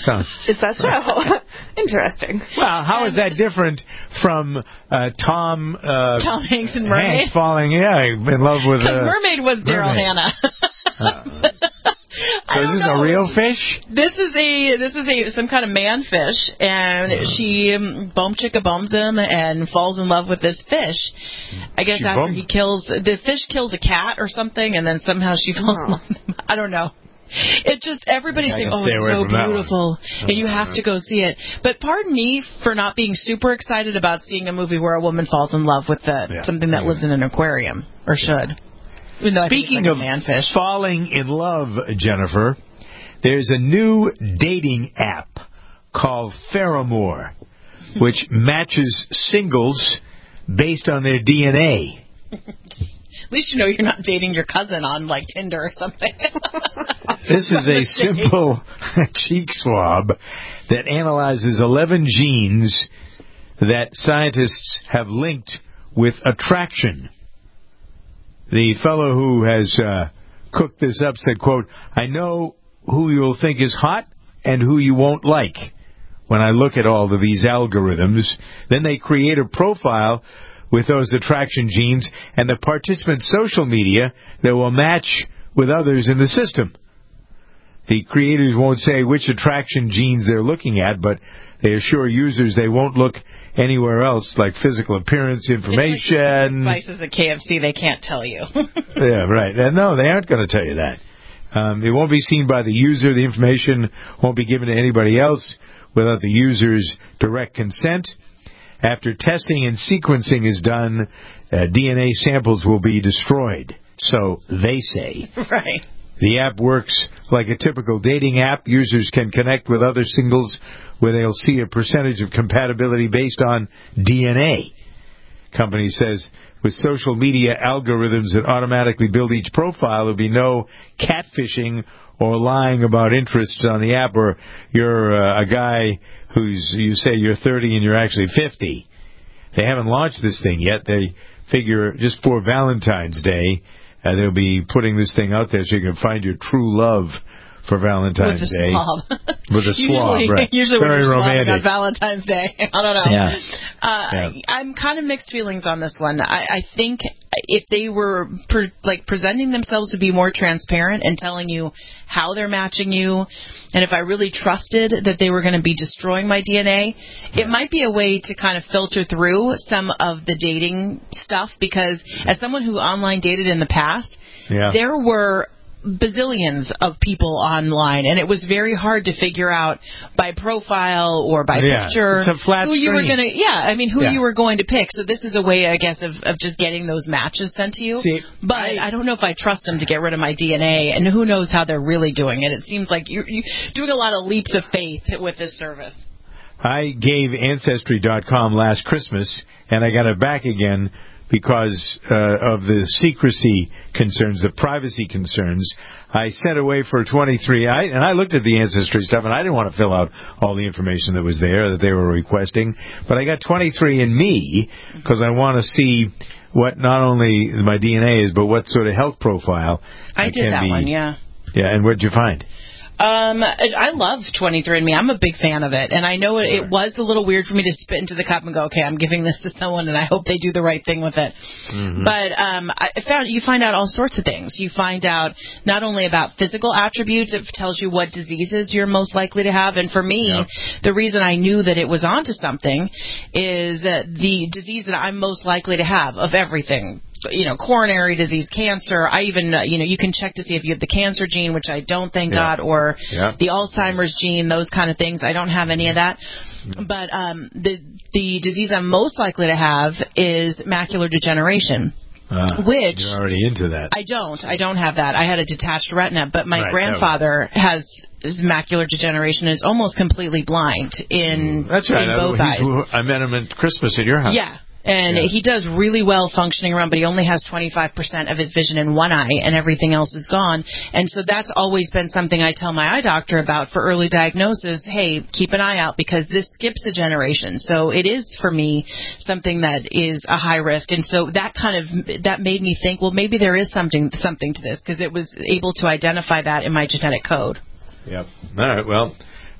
[SPEAKER 2] So.
[SPEAKER 9] Is that so? Interesting.
[SPEAKER 2] Well, how is that different from uh, Tom uh,
[SPEAKER 3] Tom Hanks and Mermaid?
[SPEAKER 2] Hanks falling, yeah, in love with uh,
[SPEAKER 3] Mermaid was Daryl Hannah.
[SPEAKER 2] uh, so is this know. a real fish?
[SPEAKER 3] This is a this is a some kind of man fish, and uh, she um, boom chicka bombs him and falls in love with this fish. I guess
[SPEAKER 2] she
[SPEAKER 3] after
[SPEAKER 2] bummed.
[SPEAKER 3] he kills the fish kills a cat or something, and then somehow she falls in love with him. I don't know. It just, everybody's saying, oh, it's so beautiful, and you have to go see it. But pardon me for not being super excited about seeing a movie where a woman falls in love with the, yeah. something that yeah. lives in an aquarium, or should. Yeah.
[SPEAKER 2] Speaking
[SPEAKER 3] like
[SPEAKER 2] of
[SPEAKER 3] manfish.
[SPEAKER 2] falling in love, Jennifer, there's a new dating app called Pheromore, which matches singles based on their D N A.
[SPEAKER 3] At least you know you're not dating your cousin on, like, Tinder or something.
[SPEAKER 2] This is a simple cheek swab that analyzes eleven genes that scientists have linked with attraction. The fellow who has uh, cooked this up said, quote, I know who you'll think is hot and who you won't like when I look at all of these algorithms. Then they create a profile with those attraction genes and the participant's social media that will match with others in the system. The creators won't say which attraction genes they're looking at, but they assure users they won't look anywhere else, like physical appearance information.
[SPEAKER 3] Like spices at K F C, they can't tell you.
[SPEAKER 2] Yeah, right. And no, they aren't going to tell you that. Um, it won't be seen by the user. The information won't be given to anybody else without the user's direct consent. After testing and sequencing is done, uh, D N A samples will be destroyed. So they say.
[SPEAKER 3] Right.
[SPEAKER 2] The app works like a typical dating app. Users can connect with other singles where they'll see a percentage of compatibility based on D N A. Company says with social media algorithms that automatically build each profile, there'll be no catfishing or lying about interests on the app, or you're uh, a guy who's, you say you're thirty and you're actually fifty. They haven't launched this thing yet. They figure just for Valentine's Day, uh, they'll be putting this thing out there so you can find your true love for Valentine's
[SPEAKER 3] With a
[SPEAKER 2] Day.
[SPEAKER 3] Swab.
[SPEAKER 2] With a swab,
[SPEAKER 3] usually,
[SPEAKER 2] right.
[SPEAKER 3] Usually
[SPEAKER 2] Very
[SPEAKER 3] when you're
[SPEAKER 2] romantic.
[SPEAKER 3] on Valentine's Day. I don't know.
[SPEAKER 2] Yeah.
[SPEAKER 3] Uh,
[SPEAKER 2] yeah.
[SPEAKER 3] I'm kind of mixed feelings on this one. I, I think if they were pre- like presenting themselves to be more transparent and telling you how they're matching you, and if I really trusted that they were going to be destroying my D N A, it might be a way to kind of filter through some of the dating stuff, because as someone who online dated in the past,
[SPEAKER 2] yeah.
[SPEAKER 3] there were bazillions of people online, and it was very hard to figure out by profile or by
[SPEAKER 2] yeah,
[SPEAKER 3] picture
[SPEAKER 2] it's a flat
[SPEAKER 3] who you were
[SPEAKER 2] screen.
[SPEAKER 3] going to yeah I mean who
[SPEAKER 2] yeah.
[SPEAKER 3] you were going to pick. So this is a way, I guess, of, of just getting those matches sent to you.
[SPEAKER 2] See,
[SPEAKER 3] but I, I don't know if I trust them to get rid of my D N A, and who knows how they're really doing it. It seems like you're, you're doing a lot of leaps of faith with this service.
[SPEAKER 2] I gave Ancestry dot com last Christmas, and I got it back again because uh, of the secrecy concerns, the privacy concerns. I sent away for twenty-three, I, and I looked at the Ancestry stuff, and I didn't want to fill out all the information that was there that they were requesting, but I got twenty-three and me because I want to see what not only my D N A is, but what sort of health profile
[SPEAKER 3] I did
[SPEAKER 2] can
[SPEAKER 3] that
[SPEAKER 2] be.
[SPEAKER 3] one, yeah.
[SPEAKER 2] Yeah, and what did you find?
[SPEAKER 3] Um, I love twenty-three and me. I'm a big fan of it, and I know it, it was a little weird for me to spit into the cup and go, okay, I'm giving this to someone, and I hope they do the right thing with it. Mm-hmm. But um, I found you find out all sorts of things. You find out not only about physical attributes, it tells you what diseases you're most likely to have. And for me, yep. the reason I knew that it was onto something is that the disease that I'm most likely to have of everything. You know, coronary disease, cancer. I even, uh, you know, you can check to see if you have the cancer gene, which I don't, thank
[SPEAKER 2] yeah.
[SPEAKER 3] God, or
[SPEAKER 2] yeah.
[SPEAKER 3] the Alzheimer's gene, those kind of things. I don't have any of that. But um, the the disease I'm most likely to have is macular degeneration.
[SPEAKER 2] Uh,
[SPEAKER 3] which
[SPEAKER 2] you're already into that.
[SPEAKER 3] I don't. I don't have that. I had a detached retina, but my
[SPEAKER 2] right,
[SPEAKER 3] grandfather has macular degeneration, is almost completely blind in,
[SPEAKER 2] That's right.
[SPEAKER 3] in both
[SPEAKER 2] I,
[SPEAKER 3] eyes.
[SPEAKER 2] I met him at Christmas at your house.
[SPEAKER 3] Yeah. And
[SPEAKER 2] yeah.
[SPEAKER 3] he does really well functioning around, but he only has twenty-five percent of his vision in one eye, and everything else is gone. And so that's always been something I tell my eye doctor about for early diagnosis. Hey, keep an eye out, because this skips a generation. So it is, for me, something that is a high risk. And so that kind of, that made me think, well, maybe there is something something to this, because it was able to identify that in my genetic code.
[SPEAKER 2] Yep. All right, well...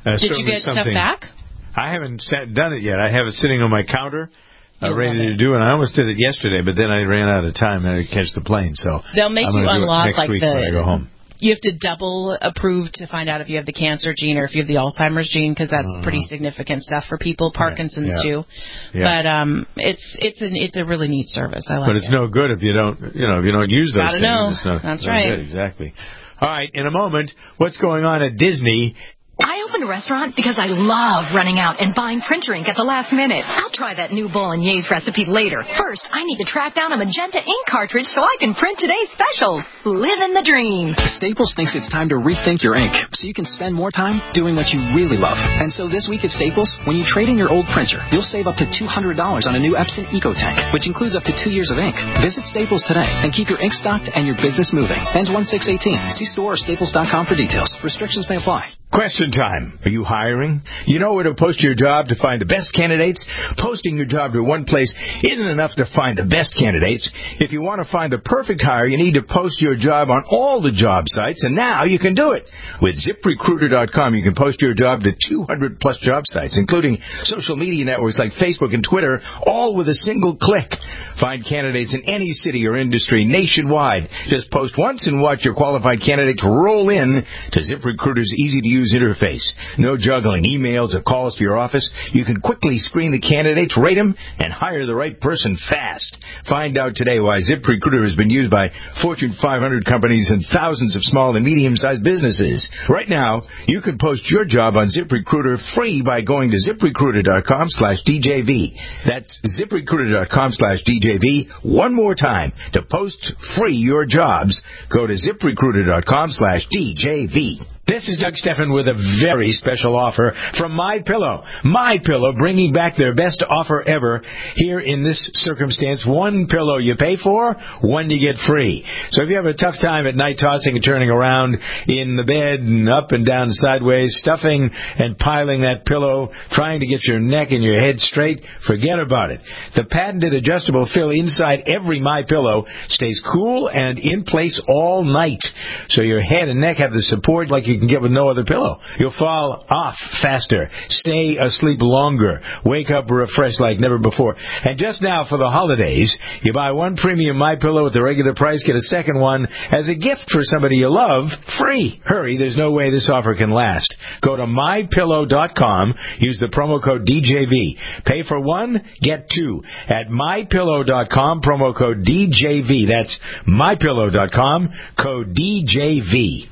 [SPEAKER 2] Uh,
[SPEAKER 3] Did you get stuff
[SPEAKER 2] something.
[SPEAKER 3] back?
[SPEAKER 2] I haven't sat, done it yet. I have it sitting on my counter, uh, ready to do, and I almost did it yesterday, but then I ran out of time and I catch the plane. So
[SPEAKER 3] they'll make
[SPEAKER 2] I'm
[SPEAKER 3] you
[SPEAKER 2] gonna do it
[SPEAKER 3] unlock
[SPEAKER 2] next
[SPEAKER 3] like
[SPEAKER 2] week
[SPEAKER 3] the.
[SPEAKER 2] when I go home.
[SPEAKER 3] You have to double approve to find out if you have the cancer gene or if you have the Alzheimer's gene, because that's uh-huh. pretty significant stuff for people. Parkinson's
[SPEAKER 2] yeah.
[SPEAKER 3] too.
[SPEAKER 2] Yeah.
[SPEAKER 3] But um, it's it's an it's a really neat service. I like it.
[SPEAKER 2] But it's
[SPEAKER 3] it.
[SPEAKER 2] no good if you don't you know if you don't use those
[SPEAKER 3] Gotta
[SPEAKER 2] things.
[SPEAKER 3] know.
[SPEAKER 2] It's not,
[SPEAKER 3] that's
[SPEAKER 2] not
[SPEAKER 3] right.
[SPEAKER 2] Good. Exactly. All right. In a moment, what's going on at Disney?
[SPEAKER 15] I opened a restaurant because I love running out and buying printer ink at the last minute. I'll try that new bolognese recipe later. First, I need to track down a magenta ink cartridge so I can print today's specials. Living the dream.
[SPEAKER 5] Staples thinks it's time to rethink your ink so you can spend more time doing what you really love. And so this week at Staples, when you trade in your old printer, you'll save up to two hundred dollars on a new Epson EcoTank, which includes up to two years of ink. Visit Staples today and keep your ink stocked and your business moving. Ends one six eighteen. See store or staples dot com for details. Restrictions may apply.
[SPEAKER 2] Question time. Are you hiring? You know where to post your job to find the best candidates? Posting your job to one place isn't enough to find the best candidates. If you want to find the perfect hire, you need to post your job on all the job sites, and now you can do it. With zip recruiter dot com, you can post your job to two hundred plus job sites, including social media networks like Facebook and Twitter, all with a single click. Find candidates in any city or industry nationwide. Just post once and watch your qualified candidates roll in to ZipRecruiter's easy-to-use interface. No juggling emails or calls to your office. You can quickly screen the candidates, rate them, and hire the right person fast. Find out today why ZipRecruiter has been used by Fortune five hundred companies and thousands of small and medium-sized businesses. Right now, you can post your job on ZipRecruiter free by going to zip recruiter dot com slash D J V. That's zip recruiter dot com slash D J V. One more time. To post free your jobs, go to zip recruiter dot com slash D J V. This is Doug Steffen with a very special offer from MyPillow. MyPillow bringing back their best offer ever here in this circumstance. One pillow you pay for, one you get free. So if you have a tough time at night tossing and turning around in the bed and up and down sideways, stuffing and piling that pillow, trying to get your neck and your head straight, forget about it. The patented adjustable fill inside every MyPillow stays cool and in place all night. So your head and neck have the support like you you can get with no other pillow. You'll fall off faster, stay asleep longer, wake up refreshed like never before. And just now for the holidays, you buy one premium MyPillow at the regular price, get a second one as a gift for somebody you love, free. Hurry, there's no way this offer can last. Go to my pillow dot com, use the promo code D J V. Pay for one, get two. At my pillow dot com, promo code D J V. That's my pillow dot com, code D J V.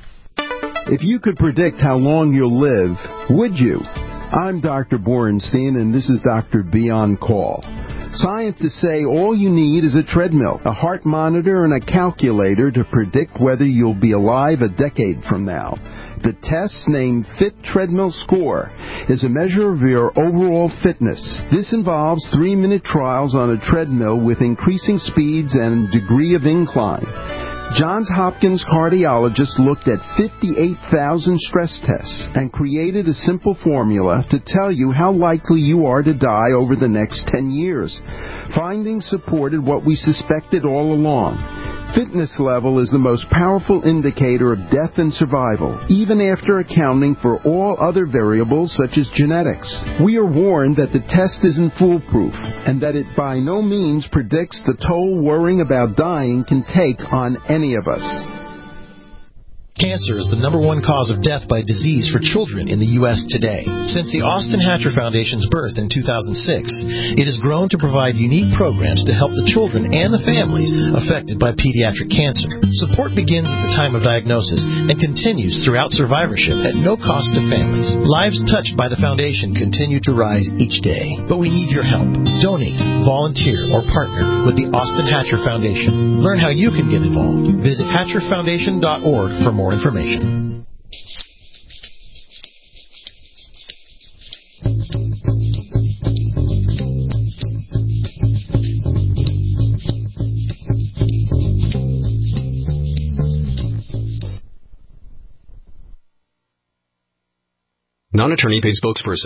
[SPEAKER 21] If you could predict how long you'll live, would you? I'm Doctor Borenstein, and this is Doctor B on Call. Scientists say all you need is a treadmill, a heart monitor, and a calculator to predict whether you'll be alive a decade from now. The test, named Fit Treadmill Score, is a measure of your overall fitness. This involves three-minute trials on a treadmill with increasing speeds and degree of incline. Johns Hopkins cardiologists looked at fifty-eight thousand stress tests and created a simple formula to tell you how likely you are to die over the next ten years. Findings supported what we suspected all along. Fitness level is the most powerful indicator of death and survival, even after accounting for all other variables such as genetics. We are warned that the test isn't foolproof and that it by no means predicts the toll worrying about dying can take on any of us.
[SPEAKER 11] Cancer is the number one cause of death by disease for children in the U S today. Since the Austin Hatcher Foundation's birth in two thousand six, it has grown to provide unique programs to help the children and the families affected by pediatric cancer. Support begins at the time of diagnosis and continues throughout survivorship at no cost to families. Lives touched by the foundation continue to rise each day, but we need your help. Donate, volunteer, or partner with the Austin Hatcher Foundation. Learn how you can get involved. Visit hatcher foundation dot org for more More information.
[SPEAKER 13] Non-attorney paid spokesperson.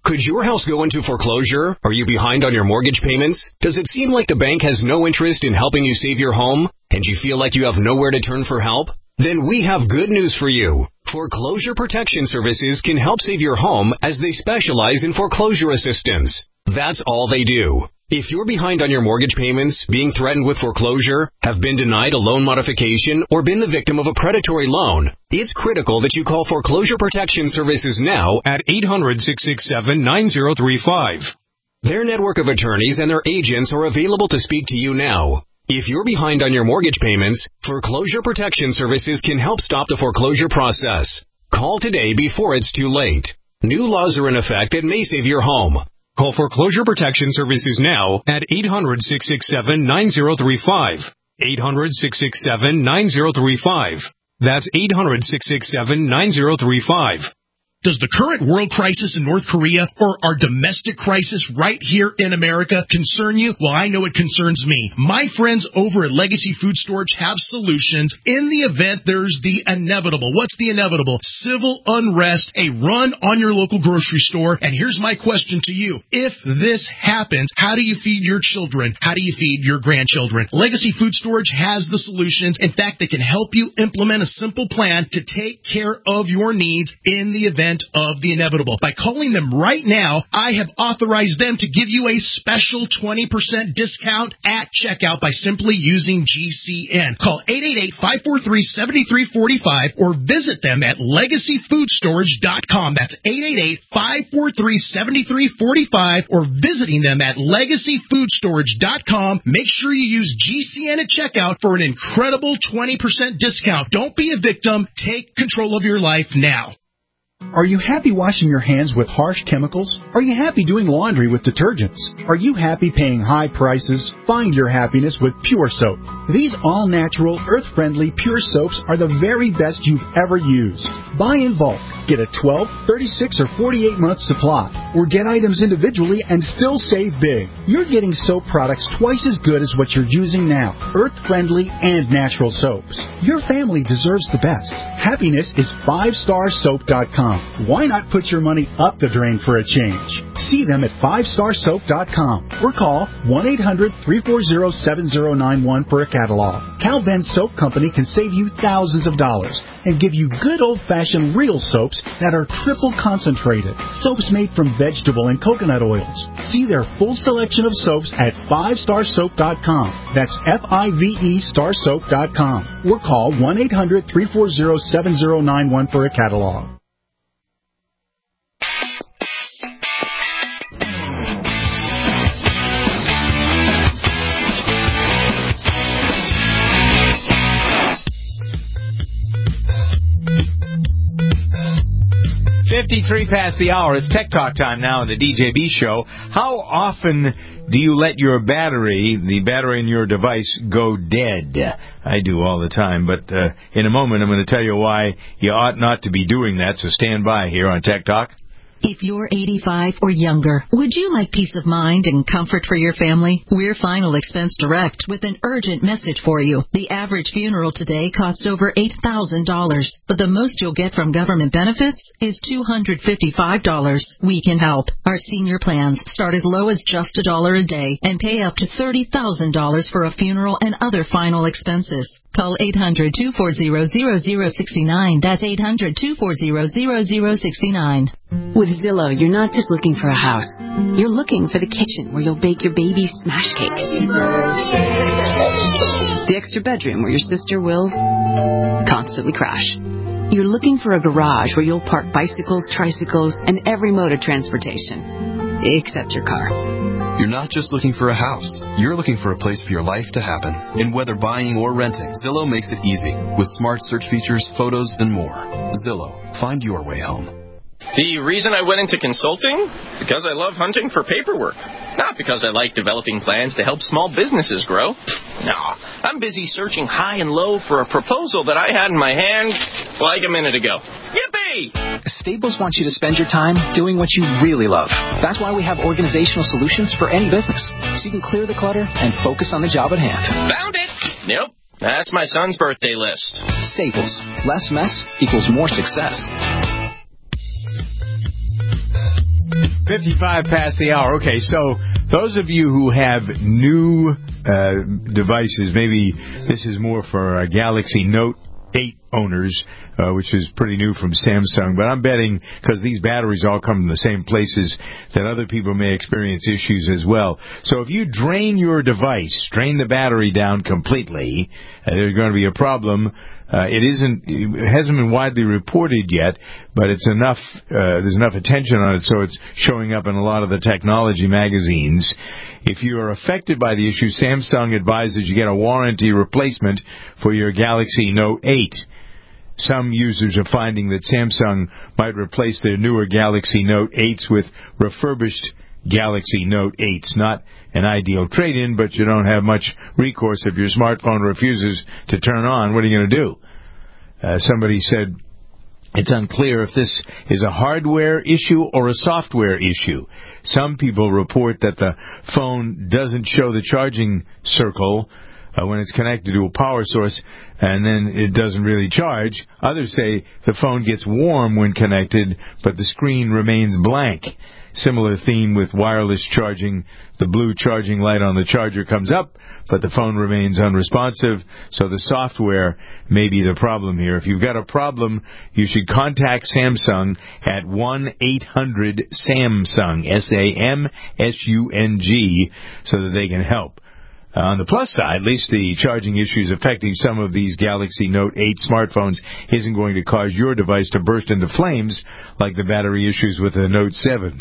[SPEAKER 1] Could your house go into foreclosure? Are you behind on your mortgage payments? Does it seem like the bank has no interest in helping you save your home? And you feel like you have nowhere to turn for help? Then we have good news for you. Foreclosure Protection Services can help save your home as they specialize in foreclosure assistance. That's all they do. If you're behind on your mortgage payments, being threatened with foreclosure, have been denied a loan modification, or been the victim of a predatory loan, it's critical that you call Foreclosure Protection Services now at eight hundred, six six seven, nine zero three five. Their network of attorneys and their agents are available to speak to you now. If you're behind on your mortgage payments, Foreclosure Protection Services can help stop the foreclosure process. Call today before it's too late. New laws are in effect that may save your home. Call Foreclosure Protection Services now at eight hundred, six six seven, nine zero three five. eight hundred, six six seven, nine zero three five. That's eight hundred, six six seven, nine zero three five.
[SPEAKER 22] Does the current world crisis in North Korea or our domestic crisis right here in America concern you? Well, I know it concerns me. My friends over at Legacy Food Storage have solutions in the event there's the inevitable. What's the inevitable? Civil unrest, a run on your local grocery store. And here's my question to you. If this happens, how do you feed your children? How do you feed your grandchildren? Legacy Food Storage has the solutions. In fact, they can help you implement a simple plan to take care of your needs in the event of the inevitable. By calling them right now, I have authorized them to give you a special twenty percent discount at checkout by simply using G C N. Call eight eight eight, five four three, seven three four five or visit them at legacy food storage dot com. That's eight eight eight, five four three, seven three four five or visiting them at legacy food storage dot com. Make sure you use G C N at checkout for an incredible twenty percent discount. Don't be a victim. Take control of your life now.
[SPEAKER 23] Are you happy washing your hands with harsh chemicals? Are you happy doing laundry with detergents? Are you happy paying high prices? Find your happiness with Pure Soap. These all-natural, earth-friendly Pure Soaps are the very best you've ever used. Buy in bulk. Get a twelve, thirty-six, or forty-eight month supply. Or get items individually and still save big. You're getting soap products twice as good as what you're using now. Earth-friendly and natural soaps. Your family deserves the best. Happiness is five star soap dot com. Why not put your money up the drain for a change? See them at five star soap dot com or call one eight hundred, three four zero, seven zero nine one for a catalog. Cal Ben Soap Company can save you thousands of dollars and give you good old-fashioned real soaps that are triple concentrated. Soaps made from vegetable and coconut oils. See their full selection of soaps at five star soap dot com. That's F I V E star soap dot com or call one eight hundred, three four zero, seven zero nine one for a catalog.
[SPEAKER 2] fifty-three past the hour. It's Tech Talk time now on the D J B show. How often do you let your battery, the battery in your device, go dead? I do all the time, but uh, in a moment I'm going to tell you why you ought not to be doing that, so stand by here on Tech Talk.
[SPEAKER 15] If you're eighty-five or younger, would you like peace of mind and comfort for your family? We're Final Expense Direct with an urgent message for you. The average funeral today costs over eight thousand dollars, but the most you'll get from government benefits is two hundred fifty-five dollars. We can help. Our senior plans start as low as just a dollar a day and pay up to thirty thousand dollars for a funeral and other final expenses. Call eight hundred, two four zero, zero zero six nine. That's eight hundred, two four zero, zero zero six nine.
[SPEAKER 24] With Zillow, you're not just looking for a house. You're looking for the kitchen where you'll bake your baby's smash cake. The extra bedroom where your sister will constantly crash. You're looking for a garage where you'll park bicycles, tricycles, and every mode of transportation, except your car.
[SPEAKER 25] You're not just looking for a house. You're looking for a place for your life to happen. And whether buying or renting, Zillow makes it easy with smart search features, photos, and more. Zillow. Find your way home.
[SPEAKER 4] The reason I went into consulting? Because I love hunting for paperwork. Not because I like developing plans to help small businesses grow. No, I'm busy searching high and low for a proposal that I had in my hand like a minute ago. Yippee!
[SPEAKER 5] Staples wants you to spend your time doing what you really love. That's why we have organizational solutions for any business, so you can clear the clutter and focus on the job at hand.
[SPEAKER 4] Found it! Nope, that's my son's birthday list.
[SPEAKER 5] Staples. Less mess equals more success.
[SPEAKER 2] fifty-five past the hour. Okay, so those of you who have new uh, devices, maybe this is more for uh, Galaxy Note eight owners, uh, which is pretty new from Samsung, but I'm betting, because these batteries all come from the same places, that other people may experience issues as well. So if you drain your device, drain the battery down completely, uh, there's going to be a problem. Uh, it isn't, it hasn't been widely reported yet, but it's enough, uh, there's enough attention on it, so it's showing up in a lot of the technology magazines. If you are affected by the issue, Samsung advises you get a warranty replacement for your Galaxy Note eight. Some users are finding that Samsung might replace their newer Galaxy Note eights with refurbished Galaxy Note eights. Not an ideal trade-in, but you don't have much recourse if your smartphone refuses to turn on. What are you going to do? Uh, somebody said it's unclear if this is a hardware issue or a software issue. Some people report that the phone doesn't show the charging circle uh, when it's connected to a power source, and then it doesn't really charge. Others say the phone gets warm when connected, but the screen remains blank. Similar theme with wireless charging. The blue charging light on the charger comes up, but the phone remains unresponsive, so the software may be the problem here. If you've got a problem, you should contact Samsung at one eight hundred SAMSUNG, S A M S U N G, so that they can help. Uh, on the plus side, at least the charging issues affecting some of these Galaxy Note eight smartphones isn't going to cause your device to burst into flames like the battery issues with the Note seven.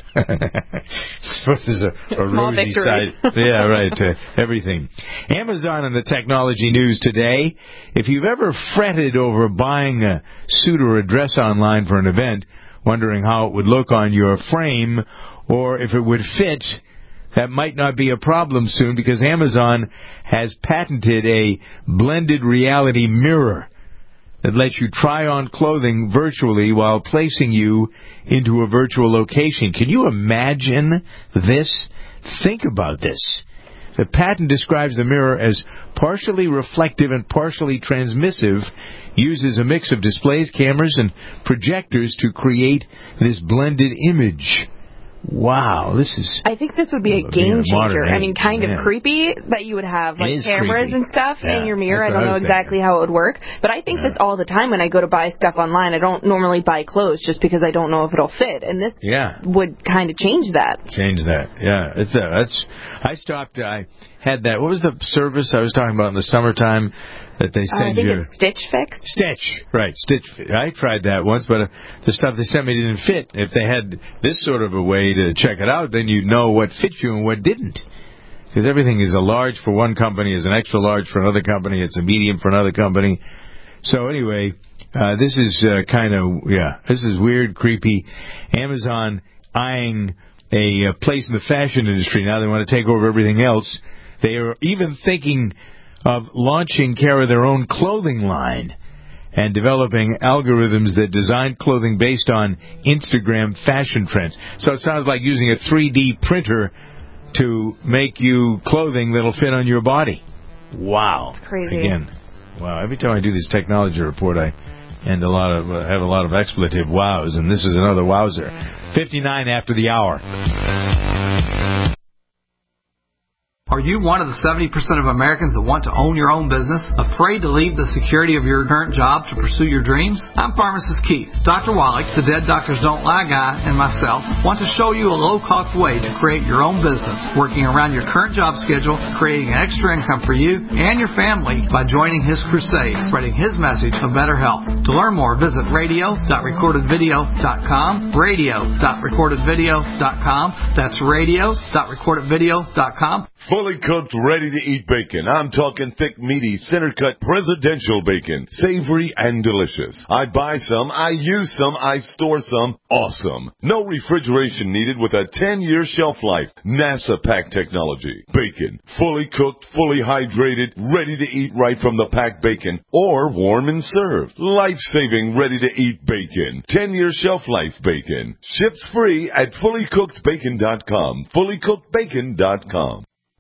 [SPEAKER 2] Suppose there's a, a rosy side. Yeah, right. Uh, everything. Amazon and the technology news today. If you've ever fretted over buying a suit or a dress online for an event, wondering how it would look on your frame or if it would fit, that might not be a problem soon, because Amazon has patented a blended reality mirror that lets you try on clothing virtually while placing you into a virtual location. Can you imagine this? Think about this. The patent describes the mirror as partially reflective and partially transmissive, uses a mix of displays, cameras, and projectors to create this blended image. Wow, this is...
[SPEAKER 9] I think this would be a game changer. I mean, kind of creepy that you would have like cameras creepy. and stuff yeah, in your mirror. I don't know exactly thinking. how it would work, but I think yeah. this all the time when I go to buy stuff online. I don't normally buy clothes just because I don't know if it'll fit, and this yeah. would kind of change that.
[SPEAKER 2] Change that, yeah. It's uh, that's. I stopped. I had that. What was the service I was talking about in the summertime? That they send
[SPEAKER 9] uh, I think
[SPEAKER 2] you.
[SPEAKER 9] It's Stitch Fix.
[SPEAKER 2] Stitch, right? Stitch. I tried that once, but uh, the stuff they sent me didn't fit. If they had this sort of a way to check it out, then you'd know what fit you and what didn't. Because everything is a large for one company, is an extra large for another company, it's a medium for another company. So anyway, uh, this is uh, kind of yeah, this is weird, creepy. Amazon eyeing a, a place in the fashion industry now. They want to take over everything else. They are even thinking of launching care of their own clothing line and developing algorithms that design clothing based on Instagram fashion trends. So it sounds like using a three D printer to make you clothing that'll fit on your body. Wow.
[SPEAKER 9] It's crazy.
[SPEAKER 2] Again, wow. Every time I do this technology report, I end a lot of uh, have a lot of expletive wows, and this is another wowzer. fifty-nine after the hour.
[SPEAKER 6] Are you one of the seventy percent of Americans that want to own your own business, afraid to leave the security of your current job to pursue your dreams? I'm Pharmacist Keith. Doctor Wallach, the Dead Doctors Don't Lie guy, and myself want to show you a low-cost way to create your own business, working around your current job schedule, creating an extra income for you and your family by joining his crusade, spreading his message of better health. To learn more, visit radio dot recorded video dot com, radio dot recorded video dot com. That's radio dot recorded video dot com.
[SPEAKER 7] Fully cooked, ready-to-eat bacon. I'm talking thick, meaty, center-cut presidential bacon. Savory and delicious. I buy some, I use some, I store some. Awesome. No refrigeration needed with a ten-year shelf life. NASA pack technology. Bacon. Fully cooked, fully hydrated, ready to eat right from the packed bacon. Or warm and served. Life-saving, ready-to-eat bacon. ten-year shelf life bacon. Ships free at fully cooked bacon dot com. fully cooked bacon dot com.